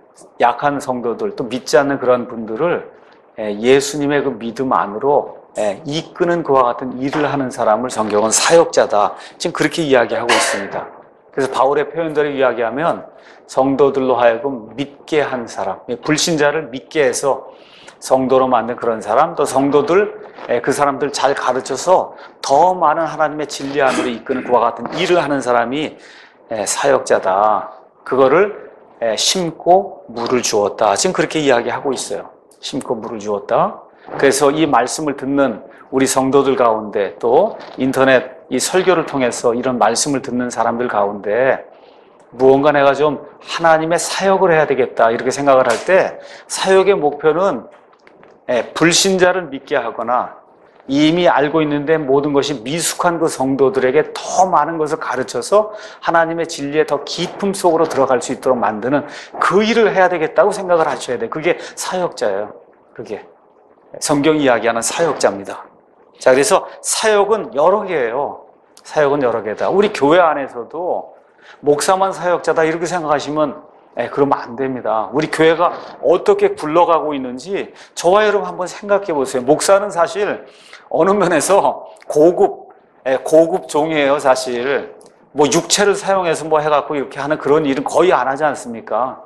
S1: 약한 성도들, 또 믿지 않는 그런 분들을 예수님의 그 믿음 안으로 이끄는 그와 같은 일을 하는 사람을 성경은 사역자다. 지금 그렇게 이야기하고 있습니다. 그래서 바울의 표현대로 이야기하면 성도들로 하여금 믿게 한 사람, 불신자를 믿게 해서 성도로 만든 그런 사람, 또 성도들, 그 사람들 잘 가르쳐서 더 많은 하나님의 진리 안으로 이끄는 그와 같은 일을 하는 사람이 사역자다. 그거를 심고 물을 주었다. 지금 그렇게 이야기하고 있어요. 심고 물을 주었다. 그래서 이 말씀을 듣는 우리 성도들 가운데, 또 인터넷 이 설교를 통해서 이런 말씀을 듣는 사람들 가운데 무언가 내가 좀 하나님의 사역을 해야 되겠다 이렇게 생각을 할 때, 사역의 목표는 불신자를 믿게 하거나 이미 알고 있는데 모든 것이 미숙한 그 성도들에게 더 많은 것을 가르쳐서 하나님의 진리의 더 깊음 속으로 들어갈 수 있도록 만드는 그 일을 해야 되겠다고 생각을 하셔야 돼요. 그게 사역자예요. 그게 성경이 이야기하는 사역자입니다. 자, 그래서 사역은 여러 개예요. 사역은 여러 개다. 우리 교회 안에서도 목사만 사역자다 이렇게 생각하시면 그러면 안 됩니다. 우리 교회가 어떻게 굴러가고 있는지 저와 여러분 한번 생각해 보세요. 목사는 사실 어느 면에서 고급 종이에요, 사실. 뭐 육체를 사용해서 뭐 해갖고 이렇게 하는 그런 일은 거의 안 하지 않습니까?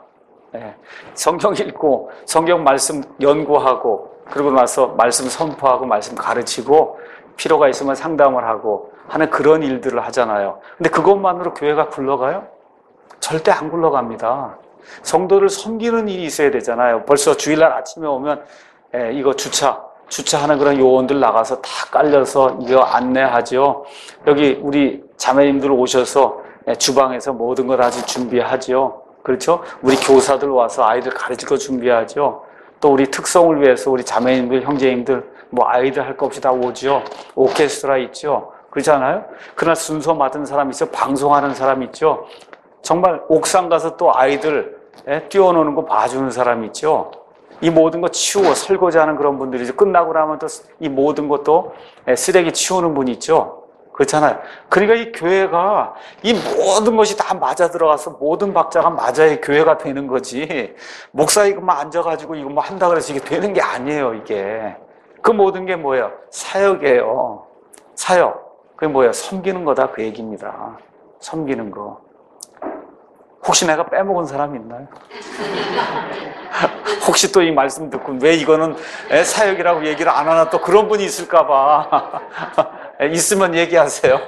S1: 성경 읽고 성경 말씀 연구하고 그러고 나서 말씀 선포하고 말씀 가르치고 필요가 있으면 상담을 하고 하는 그런 일들을 하잖아요. 근데 그것만으로 교회가 굴러가요? 절대 안 굴러갑니다. 성도를 섬기는 일이 있어야 되잖아요. 벌써 주일날 아침에 오면 이거 주차하는 그런 요원들 나가서 다 깔려서 이거 안내하죠. 여기 우리 자매님들 오셔서 주방에서 모든 걸 아주 준비하죠. 그렇죠? 우리 교사들 와서 아이들 가르칠 거 준비하죠. 또 우리 특성을 위해서 우리 자매님들, 형제님들 뭐 아이들 할 거 없이 다 오죠. 오케스트라 있죠. 그렇잖아요? 그날 순서 맡은 사람 있죠. 방송하는 사람 있죠. 정말 옥상 가서 또 아이들 뛰어노는 거 봐주는 사람 있죠. 이 모든 거 치우고 설거지하는 그런 분들이죠. 끝나고 나면 또 이 모든 것도 쓰레기 치우는 분이 있죠. 그렇잖아요. 그러니까 이 교회가 이 모든 것이 다 맞아 들어가서 모든 박자가 맞아야 교회가 되는 거지. 목사 이것만 앉아가지고 이거 뭐 한다 그래서 이게 되는 게 아니에요, 이게. 그 모든 게 뭐예요? 사역이에요. 사역. 그게 뭐예요? 섬기는 거다, 그 얘기입니다. 섬기는 거. 혹시 내가 빼먹은 사람 있나요? 혹시 또 이 말씀 듣고 왜 이거는 사역이라고 얘기를 안 하나 또 그런 분이 있을까봐. 있으면 얘기하세요.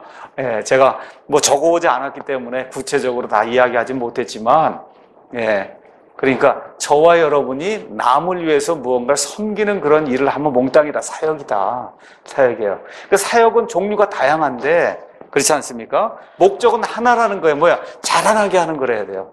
S1: 제가 뭐 적어오지 않았기 때문에 구체적으로 다 이야기하지 못했지만, 그러니까 저와 여러분이 남을 위해서 무언가를 섬기는 그런 일을 하면 몽땅이다. 사역이다. 사역이에요. 그 사역은 종류가 다양한데 그렇지 않습니까? 목적은 하나라는 거예요. 뭐야? 자라나게 하는 걸 해야 돼요.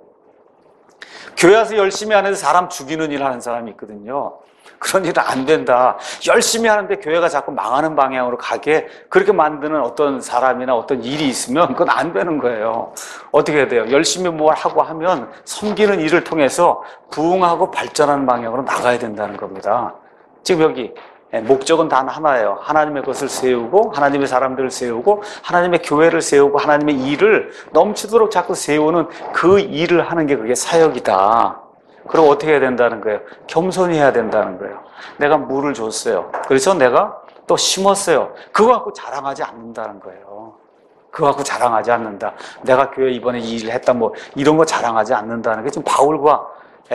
S1: 교회 와서 열심히 하는데 사람 죽이는 일 하는 사람이 있거든요. 그런 일은 안 된다. 열심히 하는데 교회가 자꾸 망하는 방향으로 가게 그렇게 만드는 어떤 사람이나 어떤 일이 있으면 그건 안 되는 거예요. 어떻게 해야 돼요? 열심히 뭘 하고 하면 섬기는 일을 통해서 부흥하고 발전하는 방향으로 나가야 된다는 겁니다. 지금 여기 목적은 단 하나예요. 하나님의 것을 세우고 하나님의 사람들을 세우고 하나님의 교회를 세우고 하나님의 일을 넘치도록 자꾸 세우는 그 일을 하는 게 그게 사역이다. 그럼 어떻게 해야 된다는 거예요? 겸손히 해야 된다는 거예요. 내가 물을 줬어요. 그래서 내가 또 심었어요. 그거 갖고 자랑하지 않는다는 거예요. 그거 갖고 자랑하지 않는다. 내가 교회 이번에 이 일을 했다 뭐 이런 거 자랑하지 않는다는 게 지금 바울과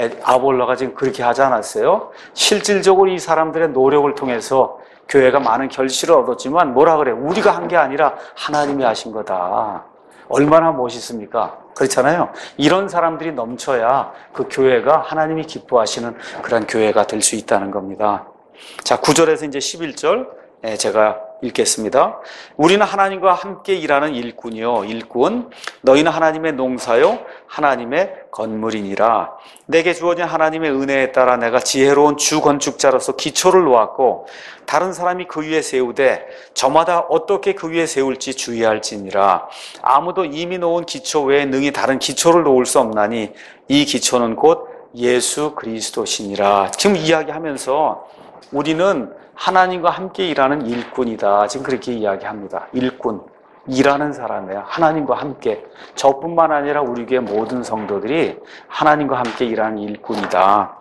S1: 아볼로가 지금 그렇게 하지 않았어요? 실질적으로 이 사람들의 노력을 통해서 교회가 많은 결실을 얻었지만 뭐라 그래? 우리가 한 게 아니라 하나님이 하신 거다. 얼마나 멋있습니까? 그렇잖아요. 이런 사람들이 넘쳐야 그 교회가 하나님이 기뻐하시는 그런 교회가 될 수 있다는 겁니다. 자, 9절에서 이제 11절 제가 읽겠습니다. 우리는 하나님과 함께 일하는 일꾼이요 일꾼 너희는 하나님의 농사요 하나님의 건물이니라. 내게 주어진 하나님의 은혜에 따라 내가 지혜로운 주건축자로서 기초를 놓았고 다른 사람이 그 위에 세우되 저마다 어떻게 그 위에 세울지 주의할지니라. 아무도 이미 놓은 기초 외에 능히 다른 기초를 놓을 수 없나니 이 기초는 곧 예수 그리스도시니라. 지금 이야기하면서 우리는 하나님과 함께 일하는 일꾼이다. 지금 그렇게 이야기합니다. 일꾼, 일하는 사람이에요. 하나님과 함께. 저뿐만 아니라 우리 교회 모든 성도들이 하나님과 함께 일하는 일꾼이다.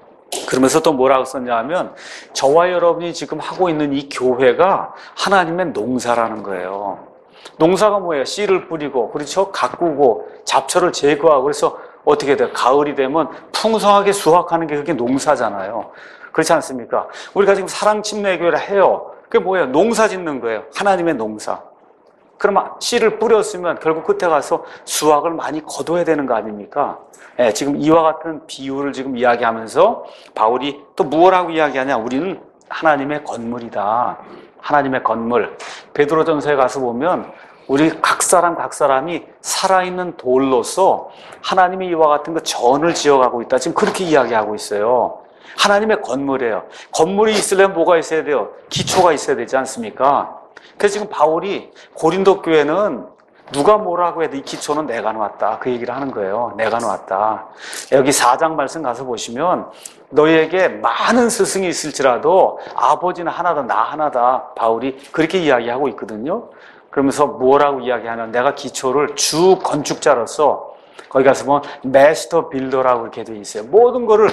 S1: 그러면서 또 뭐라고 썼냐 하면 저와 여러분이 지금 하고 있는 이 교회가 하나님의 농사라는 거예요. 농사가 뭐예요? 씨를 뿌리고 그렇죠? 가꾸고 잡초를 제거하고 그래서 어떻게 돼요? 가을이 되면 풍성하게 수확하는 게 그게 농사잖아요. 그렇지 않습니까? 우리가 지금 사랑침례교회를 해요. 그게 뭐예요? 농사 짓는 거예요. 하나님의 농사. 그러면 씨를 뿌렸으면 결국 끝에 가서 수확을 많이 거둬야 되는 거 아닙니까? 예, 지금 이와 같은 비유를 지금 이야기하면서 바울이 또 무엇라고 이야기하냐? 우리는 하나님의 건물이다. 하나님의 건물. 베드로전서에 가서 보면 우리 각 사람이 살아있는 돌로서 하나님이 이와 같은 그 전을 지어가고 있다. 지금 그렇게 이야기하고 있어요. 하나님의 건물이에요. 건물이 있으려면 뭐가 있어야 돼요? 기초가 있어야 되지 않습니까? 그래서 지금 바울이 고린도 교회는 누가 뭐라고 해도 이 기초는 내가 놓았다. 그 얘기를 하는 거예요. 내가 놓았다. 여기 4장 말씀 가서 보시면 너희에게 많은 스승이 있을지라도 아버지는 하나다, 나 하나다. 바울이 그렇게 이야기하고 있거든요. 그러면서 뭐라고 이야기하냐면 내가 기초를 주 건축자로서 거기 가서 보면 마스터 빌더라고 이렇게 되어 있어요. 모든 거를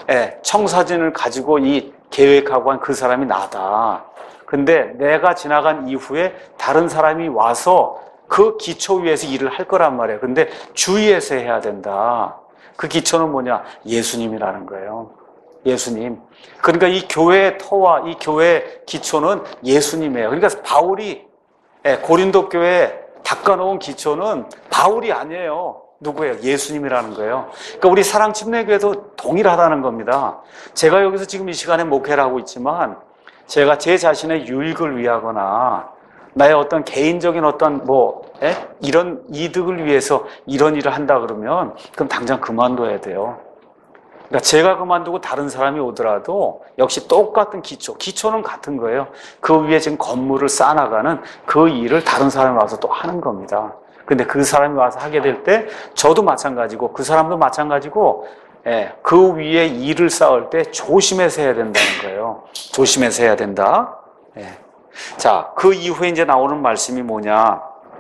S1: 청사진을 가지고 이 계획하고 한 그 사람이 나다. 근데 내가 지나간 이후에 다른 사람이 와서 그 기초 위에서 일을 할 거란 말이에요. 근데 주위에서 해야 된다. 그 기초는 뭐냐? 예수님이라는 거예요. 예수님. 그러니까 이 교회의 터와 이 교회의 기초는 예수님이에요. 그러니까 바울이 고린도 교회에 닦아놓은 기초는 바울이 아니에요. 누구예요? 예수님이라는 거예요. 그러니까 우리 사랑침례교회도 동일하다는 겁니다. 제가 여기서 지금 이 시간에 목회를 하고 있지만 제가 제 자신의 유익을 위하거나 나의 어떤 개인적인 어떤 이런 이득을 위해서 이런 일을 한다 그러면 그럼 당장 그만둬야 돼요. 그러니까 제가 그만두고 다른 사람이 오더라도 역시 똑같은 기초는 같은 거예요. 그 위에 지금 건물을 쌓아나가는 그 일을 다른 사람이 와서 또 하는 겁니다. 근데 그 사람이 와서 하게 될 때 저도 마찬가지고 그 사람도 마찬가지고 그 위에 일을 쌓을 때 조심해서 해야 된다는 거예요. 조심해서 해야 된다. 자, 그 이후에 이제 나오는 말씀이 뭐냐?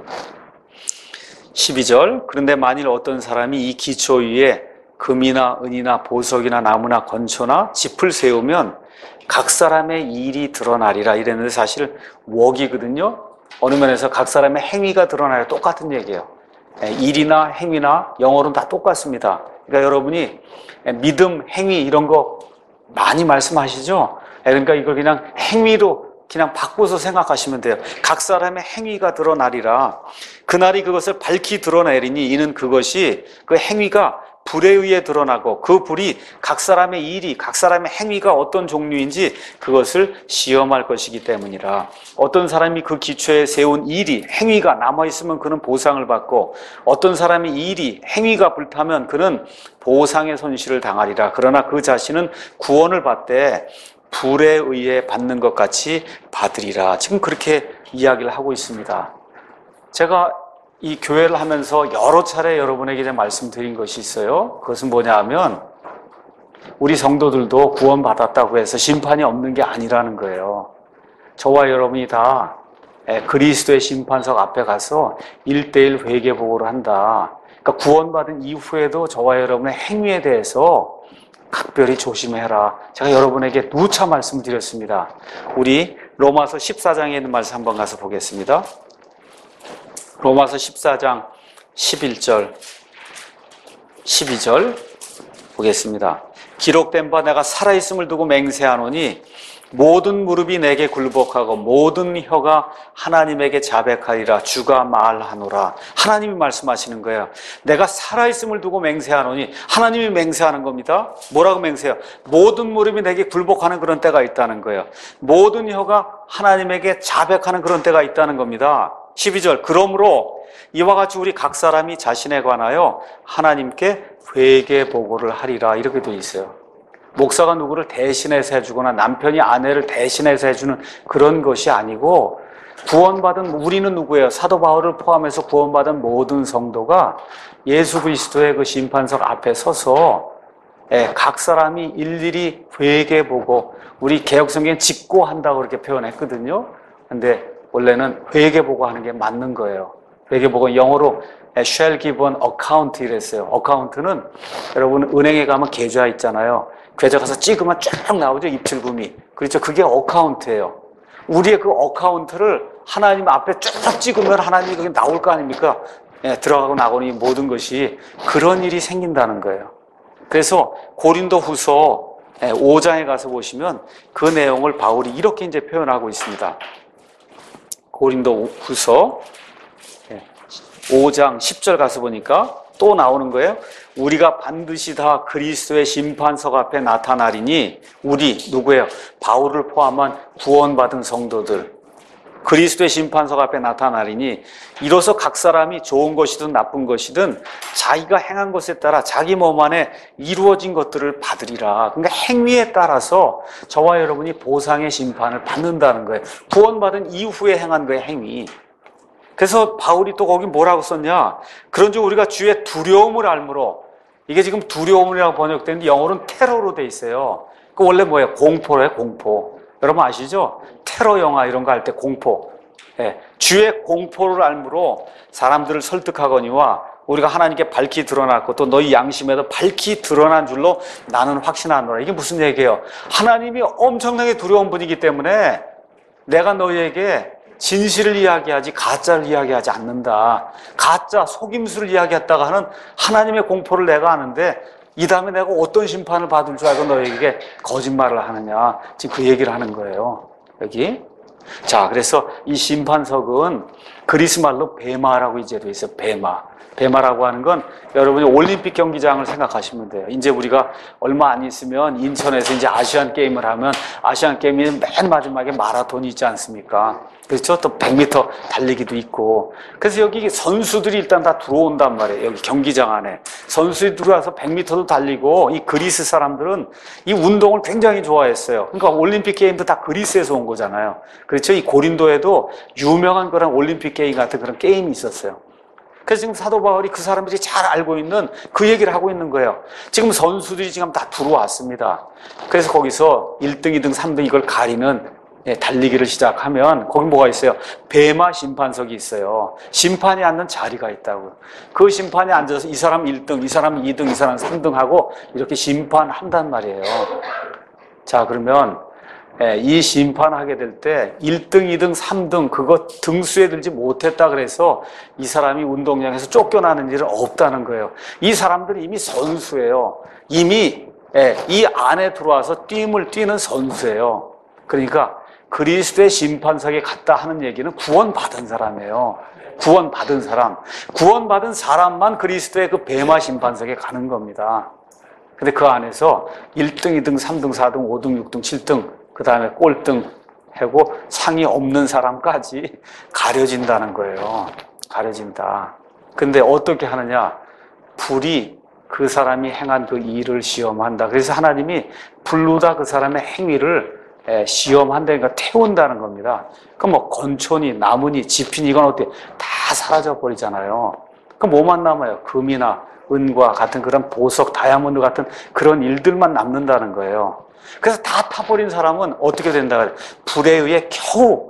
S1: 12절. 그런데 만일 어떤 사람이 이 기초 위에 금이나 은이나 보석이나 나무나 건초나 짚을 세우면 각 사람의 일이 드러나리라 이랬는데 사실 웍이거든요. 어느 면에서 각 사람의 행위가 드러나야 똑같은 얘기예요. 일이나 행위나 영어로는 다 똑같습니다. 그러니까 여러분이 믿음, 행위 이런 거 많이 말씀하시죠? 그러니까 이걸 그냥 행위로 그냥 바꿔서 생각하시면 돼요. 각 사람의 행위가 드러나리라. 그날이 그것을 밝히 드러내리니 이는 그것이 그 행위가 불에 의해 드러나고 그 불이 각 사람의 일이 각 사람의 행위가 어떤 종류인지 그것을 시험할 것이기 때문이라. 어떤 사람이 그 기초에 세운 일이 행위가 남아있으면 그는 보상을 받고 어떤 사람의 일이 행위가 불타면 그는 보상의 손실을 당하리라. 그러나 그 자신은 구원을 받되 불에 의해 받는 것 같이 받으리라. 지금 그렇게 이야기를 하고 있습니다. 제가 이 교회를 하면서 여러 차례 여러분에게 말씀드린 것이 있어요. 그것은 뭐냐 하면 우리 성도들도 구원받았다고 해서 심판이 없는 게 아니라는 거예요. 저와 여러분이 다 그리스도의 심판석 앞에 가서 1:1 회개보고를 한다. 그러니까 구원받은 이후에도 저와 여러분의 행위에 대해서 각별히 조심해라. 제가 여러분에게 누차 말씀드렸습니다. 우리 로마서 14장에 있는 말씀 한번 가서 보겠습니다. 로마서 14장 11절, 12절 보겠습니다. 기록된 바 내가 살아있음을 두고 맹세하노니 모든 무릎이 내게 굴복하고 모든 혀가 하나님에게 자백하리라. 주가 말하노라. 하나님이 말씀하시는 거예요. 내가 살아있음을 두고 맹세하노니 하나님이 맹세하는 겁니다. 뭐라고 맹세해요? 모든 무릎이 내게 굴복하는 그런 때가 있다는 거예요. 모든 혀가 하나님에게 자백하는 그런 때가 있다는 겁니다. 12절. 그러므로 이와 같이 우리 각 사람이 자신에 관하여 하나님께 회개 보고를 하리라. 이렇게 되어 있어요. 목사가 누구를 대신해서 해주거나 남편이 아내를 대신해서 해주는 그런 것이 아니고 구원받은 우리는 누구예요? 사도 바울을 포함해서 구원받은 모든 성도가 예수 그리스도의 그 심판석 앞에 서서 각 사람이 일일이 회개 보고 우리 개혁성경에 직고한다고 그렇게 표현했거든요. 근데 원래는 회개 보고 하는 게 맞는 거예요. 회개 보고 영어로 shall give an account 이랬어요. 어카운트는 여러분 은행에 가면 계좌 있잖아요. 계좌 가서 찍으면 쫙 나오죠. 입출금이. 그렇죠. 그게 어카운트예요. 우리의 그 어카운트를 하나님 앞에 쫙 찍으면 하나님이 그게 나올 거 아닙니까? 들어가고 나고는 이 모든 것이 그런 일이 생긴다는 거예요. 그래서 고린도 후서 5장에 가서 보시면 그 내용을 바울이 이렇게 이제 표현하고 있습니다. 고린도 후서 5장 10절 가서 보니까 또 나오는 거예요. 우리가 반드시 다 그리스도의 심판석 앞에 나타나리니, 우리 누구예요? 바울을 포함한 구원받은 성도들, 그리스도의 심판석 앞에 나타나리니 이로써 각 사람이 좋은 것이든 나쁜 것이든 자기가 행한 것에 따라 자기 몸 안에 이루어진 것들을 받으리라. 그러니까 행위에 따라서 저와 여러분이 보상의 심판을 받는다는 거예요. 구원받은 이후에 행한 거예요, 행위. 그래서 바울이 또 거기 뭐라고 썼냐? 그런즉 우리가 주의 두려움을 알므로, 이게 지금 두려움이라고 번역되는데 영어로는 테러로 돼 있어요. 그 원래 뭐예요? 공포래요, 공포. 여러분 아시죠? 테러 영화 이런 거 할 때 공포. 주의 공포를 알므로 사람들을 설득하거니와 우리가 하나님께 밝히 드러났고 또 너희 양심에도 밝히 드러난 줄로 나는 확신하노라. 이게 무슨 얘기예요? 하나님이 엄청나게 두려운 분이기 때문에 내가 너희에게 진실을 이야기하지 가짜를 이야기하지 않는다. 가짜 속임수를 이야기했다가 하는 하나님의 공포를 내가 아는데 이 다음에 내가 어떤 심판을 받을 줄 알고 너에게 거짓말을 하느냐. 지금 그 얘기를 하는 거예요. 여기. 자, 그래서 이 심판석은 그리스 말로 베마라고 이제 돼 있어요. 베마. 베마라고 하는 건 여러분이 올림픽 경기장을 생각하시면 돼요. 이제 우리가 얼마 안 있으면 인천에서 이제 아시안 게임을 하면 아시안 게임이 맨 마지막에 마라톤이 있지 않습니까? 그렇죠? 또 100m 달리기도 있고. 그래서 여기 선수들이 일단 다 들어온단 말이에요. 여기 경기장 안에. 선수들이 들어와서 100m도 달리고 이 그리스 사람들은 이 운동을 굉장히 좋아했어요. 그러니까 올림픽 게임도 다 그리스에서 온 거잖아요. 그렇죠? 이 고린도에도 유명한 그런 올림픽 게임 같은 그런 게임이 있었어요. 그래서 지금 사도 바울이 그 사람들이 잘 알고 있는 그 얘기를 하고 있는 거예요. 지금 선수들이 지금 다 들어왔습니다. 그래서 거기서 1등, 2등, 3등 이걸 가리는 달리기를 시작하면 거기 뭐가 있어요? 베마 심판석이 있어요. 심판이 앉는 자리가 있다고요. 그 심판에 앉아서 이 사람 1등, 이 사람 2등, 이 사람 3등 하고 이렇게 심판한단 말이에요. 자, 그러면 이 심판하게 될 때 1등, 2등, 3등 그거 등수에 들지 못했다 그래서 이 사람이 운동장에서 쫓겨나는 일은 없다는 거예요. 이 사람들이 이미 선수예요. 이미 이 안에 들어와서 뛰는 선수예요. 그러니까 그리스도의 심판석에 갔다 하는 얘기는 구원받은 사람이에요. 구원받은 사람. 구원받은 사람만 그리스도의 그 베마 심판석에 가는 겁니다. 근데 그 안에서 1등, 2등, 3등, 4등, 5등, 6등, 7등 그 다음에 꼴등 하고 상이 없는 사람까지 가려진다는 거예요. 가려진다. 근데 어떻게 하느냐? 불이 그 사람이 행한 그 일을 시험한다. 그래서 하나님이 불로다 그 사람의 행위를 시험한다니까 태운다는 겁니다. 그럼 뭐 건초니 나무니 지피니 이건 어떻게 다 사라져 버리잖아요. 그럼 뭐만 남아요? 금이나 은과 같은 그런 보석, 다이아몬드 같은 그런 일들만 남는다는 거예요. 그래서 다 타버린 사람은 어떻게 된다 그래요? 불에 의해 겨우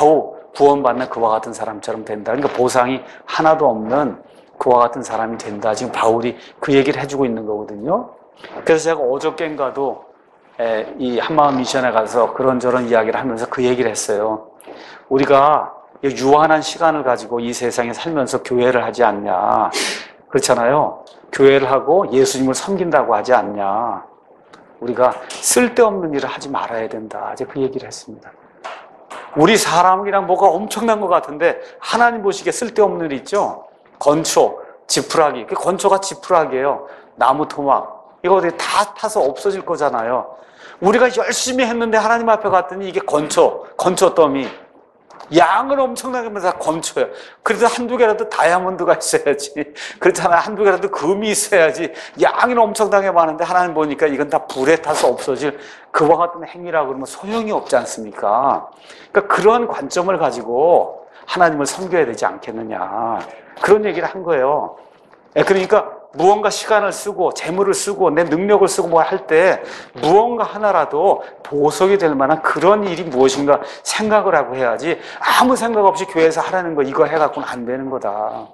S1: 구원받는 그와 같은 사람처럼 된다. 그러니까 보상이 하나도 없는 그와 같은 사람이 된다. 지금 바울이 그 얘기를 해주고 있는 거거든요. 그래서 제가 어저께인가도 이 한마음 미션에 가서 그런저런 이야기를 하면서 그 얘기를 했어요. 우리가 유한한 시간을 가지고 이 세상에 살면서 교회를 하지 않냐. 그렇잖아요. 교회를 하고 예수님을 섬긴다고 하지 않냐. 우리가 쓸데없는 일을 하지 말아야 된다. 이제 그 얘기를 했습니다. 우리 사람이랑 뭐가 엄청난 것 같은데 하나님 보시기에 쓸데없는 일 있죠? 건초, 지푸라기. 그 건초가 지푸라기예요. 나무 토막. 이거 어디 다 타서 없어질 거잖아요. 우리가 열심히 했는데 하나님 앞에 갔더니 이게 건초 더미. 양은 엄청나게 많아서 다 건초예요. 그래도 한두 개라도 다이아몬드가 있어야지. 그렇잖아요. 한두 개라도 금이 있어야지. 양이 엄청나게 많은데 하나님 보니까 이건 다 불에 타서 없어질 그와 같은 행위라고 그러면 소용이 없지 않습니까? 그러니까 그런 관점을 가지고 하나님을 섬겨야 되지 않겠느냐. 그런 얘기를 한 거예요. 그러니까 무언가 시간을 쓰고 재물을 쓰고 내 능력을 쓰고 뭐 할 때 무언가 하나라도 보석이 될 만한 그런 일이 무엇인가 생각을 하고 해야지 아무 생각 없이 교회에서 하라는 거 이거 해갖고는 안 되는 거다.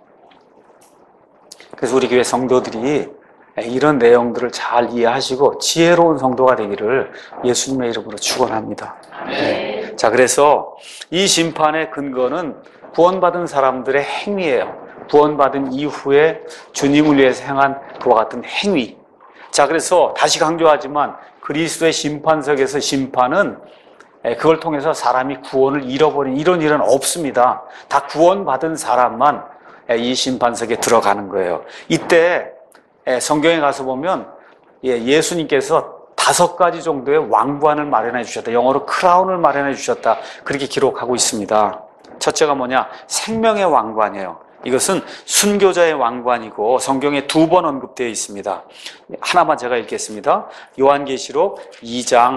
S1: 그래서 우리 교회 성도들이 이런 내용들을 잘 이해하시고 지혜로운 성도가 되기를 예수님의 이름으로 축원합니다. 네. 자, 그래서 이 심판의 근거는 구원받은 사람들의 행위예요. 구원받은 이후에 주님을 위해서 행한 그와 같은 행위. 자, 그래서 다시 강조하지만 그리스도의 심판석에서 심판은 그걸 통해서 사람이 구원을 잃어버린 이런 일은 없습니다. 다 구원받은 사람만 이 심판석에 들어가는 거예요. 이때 성경에 가서 보면 예수님께서 5가지 정도의 왕관을 마련해 주셨다. 영어로 크라운을 마련해 주셨다. 그렇게 기록하고 있습니다. 첫째가 뭐냐? 생명의 왕관이에요. 이것은 순교자의 왕관이고 성경에 2번 언급되어 있습니다. 하나만 제가 읽겠습니다. 요한계시록 2장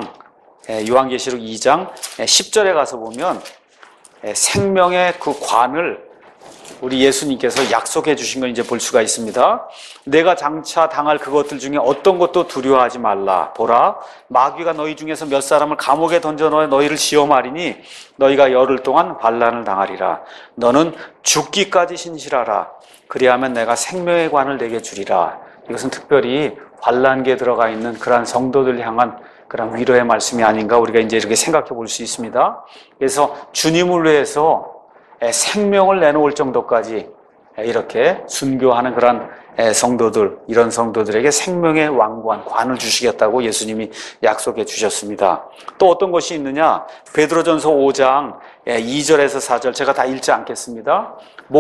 S1: 10절에 가서 보면 생명의 그 관을 우리 예수님께서 약속해 주신 걸 이제 볼 수가 있습니다. 내가 장차 당할 그것들 중에 어떤 것도 두려워하지 말라. 보라, 마귀가 너희 중에서 몇 사람을 감옥에 던져 넣어 너희를 시험하리니 너희가 열흘 동안 환난을 당하리라. 너는 죽기까지 신실하라. 그리하면 내가 생명의 관을 내게 주리라. 이것은 특별히 환난기에 들어가 있는 그러한 성도들 향한 그런 위로의 말씀이 아닌가 우리가 이제 이렇게 생각해 볼 수 있습니다. 그래서 주님을 위해서 생명을 내놓을 정도까지 이렇게 순교하는 그런 성도들, 이런 성도들에게 생명의 왕관, 관을 주시겠다고 예수님이 약속해 주셨습니다. 또 어떤 것이 있느냐? 베드로전서 5장 2절에서 4절 제가 다 읽지 않겠습니다.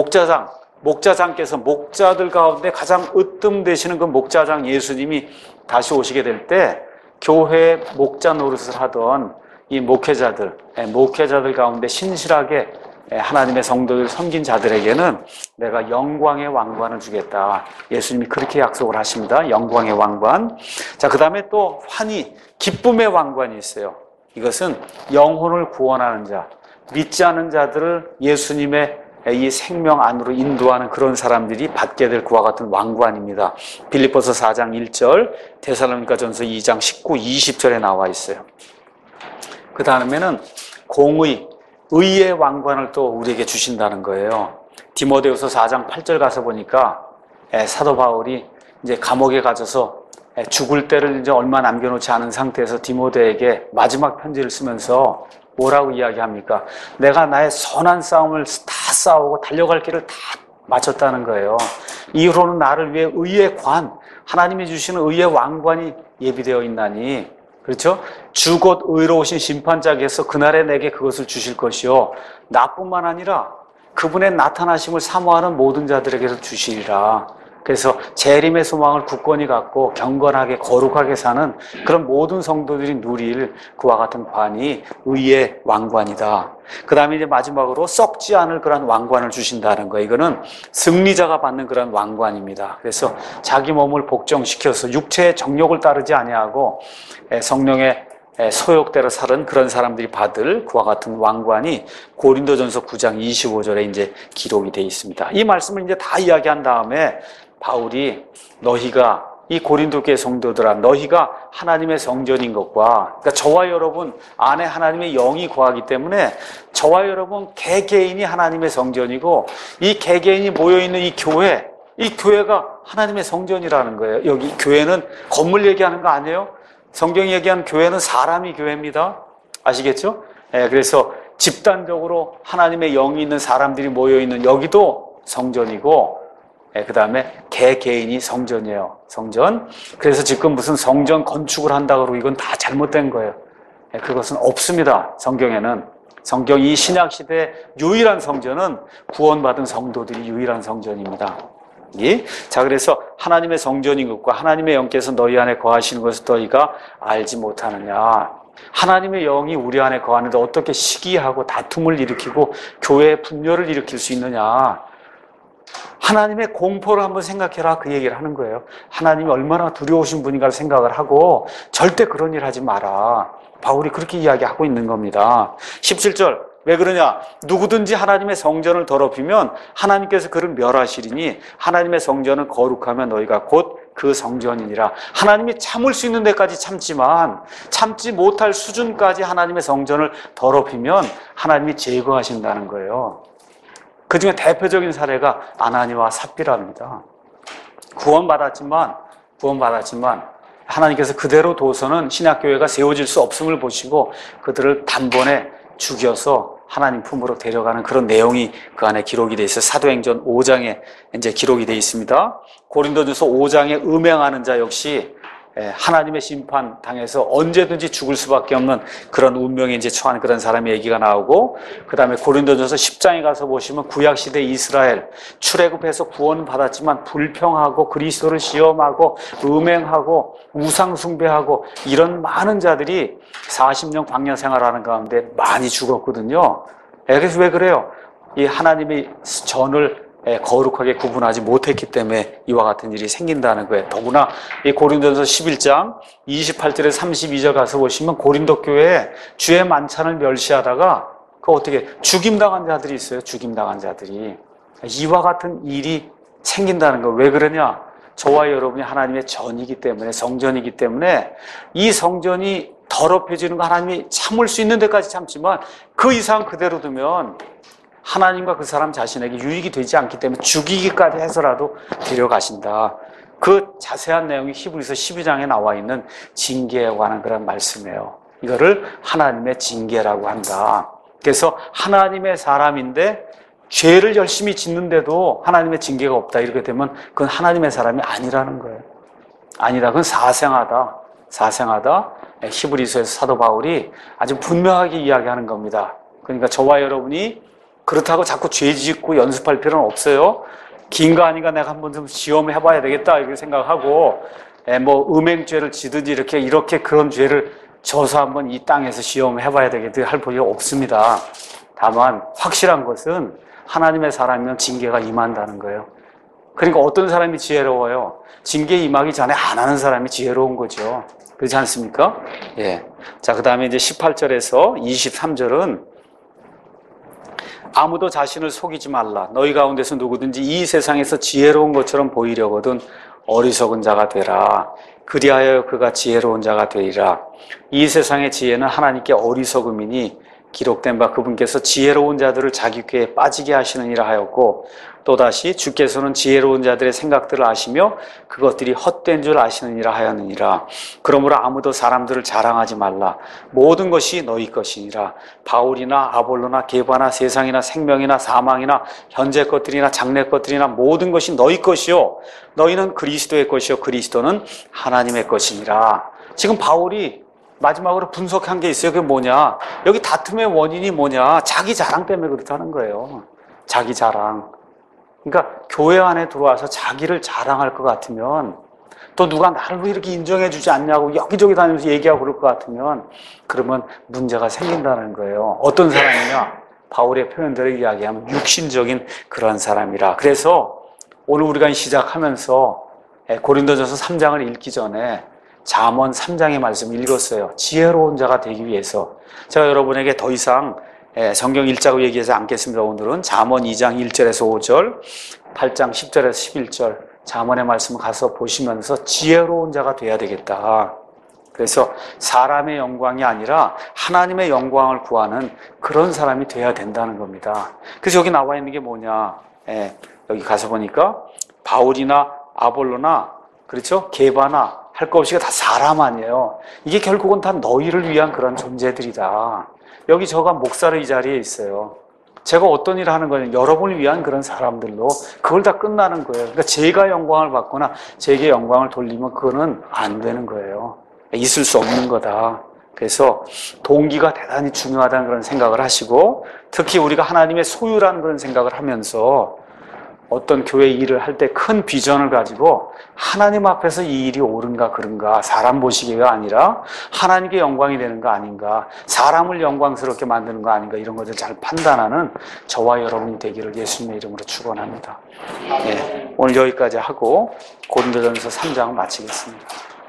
S1: 목자장께서 목자들 가운데 가장 으뜸되시는 그 목자장 예수님이 다시 오시게 될 때 교회 목자 노릇을 하던 이 목회자들 가운데 신실하게 하나님의 성도들 섬긴 자들에게는 내가 영광의 왕관을 주겠다. 예수님이 그렇게 약속을 하십니다. 영광의 왕관. 자, 그 다음에 또 환희, 기쁨의 왕관이 있어요. 이것은 영혼을 구원하는 자, 믿지 않은 자들을 예수님의 이 생명 안으로 인도하는 그런 사람들이 받게 될 그와 같은 왕관입니다. 빌립보서 4장 1절, 데살로니가전서 2장 19, 20절에 나와 있어요. 그 다음에는 의의 왕관을 또 우리에게 주신다는 거예요. 디모데후서 4장 8절 가서 보니까 사도 바울이 이제 감옥에 갇혀서 죽을 때를 이제 얼마 남겨놓지 않은 상태에서 디모데에게 마지막 편지를 쓰면서 뭐라고 이야기합니까? 내가 나의 선한 싸움을 다 싸우고 달려갈 길을 다 마쳤다는 거예요. 이후로는 나를 위해 의의 관, 하나님이 주시는 의의 왕관이 예비되어 있나니, 그렇죠? 주 곧 의로우신 심판자께서 그날에 내게 그것을 주실 것이요 나뿐만 아니라 그분의 나타나심을 사모하는 모든 자들에게서 주시리라. 그래서 재림의 소망을 굳건히 갖고 경건하게 거룩하게 사는 그런 모든 성도들이 누릴 그와 같은 관이 의의 왕관이다. 그 다음에 이제 마지막으로 썩지 않을 그런 왕관을 주신다는 거예요. 이거는 승리자가 받는 그런 왕관입니다. 그래서 자기 몸을 복종시켜서 육체의 정욕을 따르지 아니하고 성령의 소욕대로 살은 그런 사람들이 받을 그와 같은 왕관이 고린도전서 9장 25절에 이제 기록이 되어 있습니다. 이 말씀을 이제 다 이야기한 다음에 바울이 너희가 이 고린도 교회 성도들아 너희가 하나님의 성전인 것과 그러니까 저와 여러분 안에 하나님의 영이 거하기 때문에 저와 여러분 개개인이 하나님의 성전이고 이 개개인이 모여있는 이 교회가 하나님의 성전이라는 거예요. 여기 교회는 건물 얘기하는 거 아니에요? 성경이 얘기하는 교회는 사람이 교회입니다. 아시겠죠? 그래서 집단적으로 하나님의 영이 있는 사람들이 모여있는 여기도 성전이고 그 다음에 개개인이 성전이에요. 성전. 그래서 지금 무슨 성전 건축을 한다고 그러고 이건 다 잘못된 거예요. 그것은 없습니다. 성경에는. 성경 이 신약시대 유일한 성전은 구원받은 성도들이 유일한 성전입니다. 자, 그래서 하나님의 성전인 것과 하나님의 영께서 너희 안에 거하시는 것을 너희가 알지 못하느냐. 하나님의 영이 우리 안에 거하는데 어떻게 시기하고 다툼을 일으키고 교회의 분열을 일으킬 수 있느냐. 하나님의 공포를 한번 생각해라 그 얘기를 하는 거예요. 하나님이 얼마나 두려우신 분인가를 생각을 하고 절대 그런 일 하지 마라. 바울이 그렇게 이야기하고 있는 겁니다. 17절 왜 그러냐? 누구든지 하나님의 성전을 더럽히면 하나님께서 그를 멸하시리니 하나님의 성전은 거룩하면 너희가 곧 그 성전이니라. 하나님이 참을 수 있는 데까지 참지만 참지 못할 수준까지 하나님의 성전을 더럽히면 하나님이 제거하신다는 거예요. 그 중에 대표적인 사례가 아나니와 삽비라입니다. 구원받았지만 하나님께서 그대로 둬서는 신약교회가 세워질 수 없음을 보시고 그들을 단번에 죽여서 하나님 품으로 데려가는 그런 내용이 그 안에 기록이 되어 있어요. 사도행전 5장에 이제 기록이 되어 있습니다. 고린도전서 5장에 음행하는 자 역시 하나님의 심판 당해서 언제든지 죽을 수밖에 없는 그런 운명에 이제 처한 그런 사람의 얘기가 나오고, 그 다음에 고린도전서 10장에 가서 보시면 구약시대 이스라엘 출애굽해서 구원은 받았지만 불평하고 그리스도를 시험하고 음행하고 우상숭배하고 이런 많은 자들이 40년 광야 생활하는 가운데 많이 죽었거든요. 그래서 왜 그래요? 이 하나님의 전을 거룩하게 구분하지 못했기 때문에 이와 같은 일이 생긴다는 거예요. 더구나 이 고린도전서 11장 28절에 32절 가서 보시면 고린도 교회에 주의 만찬을 멸시하다가 그 어떻게 죽임당한 자들이 있어요. 죽임당한 자들이. 이와 같은 일이 생긴다는 거예요. 왜 그러냐? 저와 여러분이 하나님의 전이기 때문에, 성전이기 때문에 이 성전이 더럽혀지는 거 하나님이 참을 수 있는 데까지 참지만 그 이상 그대로 두면 하나님과 그 사람 자신에게 유익이 되지 않기 때문에 죽이기까지 해서라도 데려가신다. 그 자세한 내용이 히브리서 12장에 나와 있는 징계에 관한 그런 말씀이에요. 이거를 하나님의 징계라고 한다. 그래서 하나님의 사람인데 죄를 열심히 짓는데도 하나님의 징계가 없다. 이렇게 되면 그건 하나님의 사람이 아니라는 거예요. 아니다. 그건 사생하다. 사생하다. 히브리서에서 사도 바울이 아주 분명하게 이야기하는 겁니다. 그러니까 저와 여러분이 그렇다고 자꾸 죄 짓고 연습할 필요는 없어요. 긴가 아닌가 내가 한번 좀 시험해봐야 되겠다 이렇게 생각하고, 뭐 음행죄를 지든지 이렇게 그런 죄를 져서 한번 이 땅에서 시험해봐야 되겠다 할 필요 없습니다. 다만 확실한 것은 하나님의 사람이면 징계가 임한다는 거예요. 그러니까 어떤 사람이 지혜로워요? 징계 임하기 전에 안 하는 사람이 지혜로운 거죠. 그렇지 않습니까? 예. 자, 그 다음에 이제 18절에서 23절은 아무도 자신을 속이지 말라. 너희 가운데서 누구든지 이 세상에서 지혜로운 것처럼 보이려거든 어리석은 자가 되라. 그리하여 그가 지혜로운 자가 되리라. 이 세상의 지혜는 하나님께 어리석음이니 기록된 바 그분께서 지혜로운 자들을 자기 꾀에 빠지게 하시느니라 하였고, 또다시 주께서는 지혜로운 자들의 생각들을 아시며 그것들이 헛된 줄 아시느니라 하였느니라. 그러므로 아무도 사람들을 자랑하지 말라. 모든 것이 너희 것이니라. 바울이나 아볼로나 게바나 세상이나 생명이나 사망이나 현재 것들이나 장래 것들이나 모든 것이 너희 것이요 너희는 그리스도의 것이요 그리스도는 하나님의 것이니라. 지금 바울이 마지막으로 분석한 게 있어요. 그게 뭐냐? 여기 다툼의 원인이 뭐냐? 자기 자랑 때문에 그렇다는 거예요. 자기 자랑. 그러니까 교회 안에 들어와서 자기를 자랑할 것 같으면, 또 누가 나를 왜 이렇게 인정해 주지 않냐고 여기저기 다니면서 얘기하고 그럴 것 같으면, 그러면 문제가 생긴다는 거예요. 어떤 사람이냐? 바울의 표현대로 이야기하면 육신적인 그런 사람이라. 그래서 오늘 우리가 시작하면서 고린도전서 3장을 읽기 전에 잠언 3장의 말씀을 읽었어요. 지혜로운 자가 되기 위해서. 제가 여러분에게 더 이상 성경 읽자고 얘기하지 않겠습니다. 오늘은 잠언 2장 1절에서 5절, 8장 10절에서 11절 잠언의 말씀을 가서 보시면서 지혜로운 자가 돼야 되겠다. 그래서 사람의 영광이 아니라 하나님의 영광을 구하는 그런 사람이 돼야 된다는 겁니다. 그래서 여기 나와 있는 게 뭐냐? 여기 가서 보니까 바울이나 아볼로나, 그렇죠? 게바나 할 것 없이가 다 사람 아니에요. 이게 결국은 다 너희를 위한 그런 존재들이다. 여기 저가 목사로 이 자리에 있어요. 제가 어떤 일을 하는 거냐, 여러분을 위한 그런 사람들로 그걸 다 끝나는 거예요. 그러니까 제가 영광을 받거나 제게 영광을 돌리면 그거는 안 되는 거예요. 있을 수 없는 거다. 그래서 동기가 대단히 중요하다는 그런 생각을 하시고, 특히 우리가 하나님의 소유라는 그런 생각을 하면서 어떤 교회 일을 할 때 큰 비전을 가지고 하나님 앞에서 이 일이 옳은가 그른가, 사람 보시기가 아니라 하나님께 영광이 되는 거 아닌가, 사람을 영광스럽게 만드는 거 아닌가, 이런 것을 잘 판단하는 저와 여러분이 되기를 예수님의 이름으로 축원합니다. 오늘 여기까지 하고 고린도전서 3장을 마치겠습니다.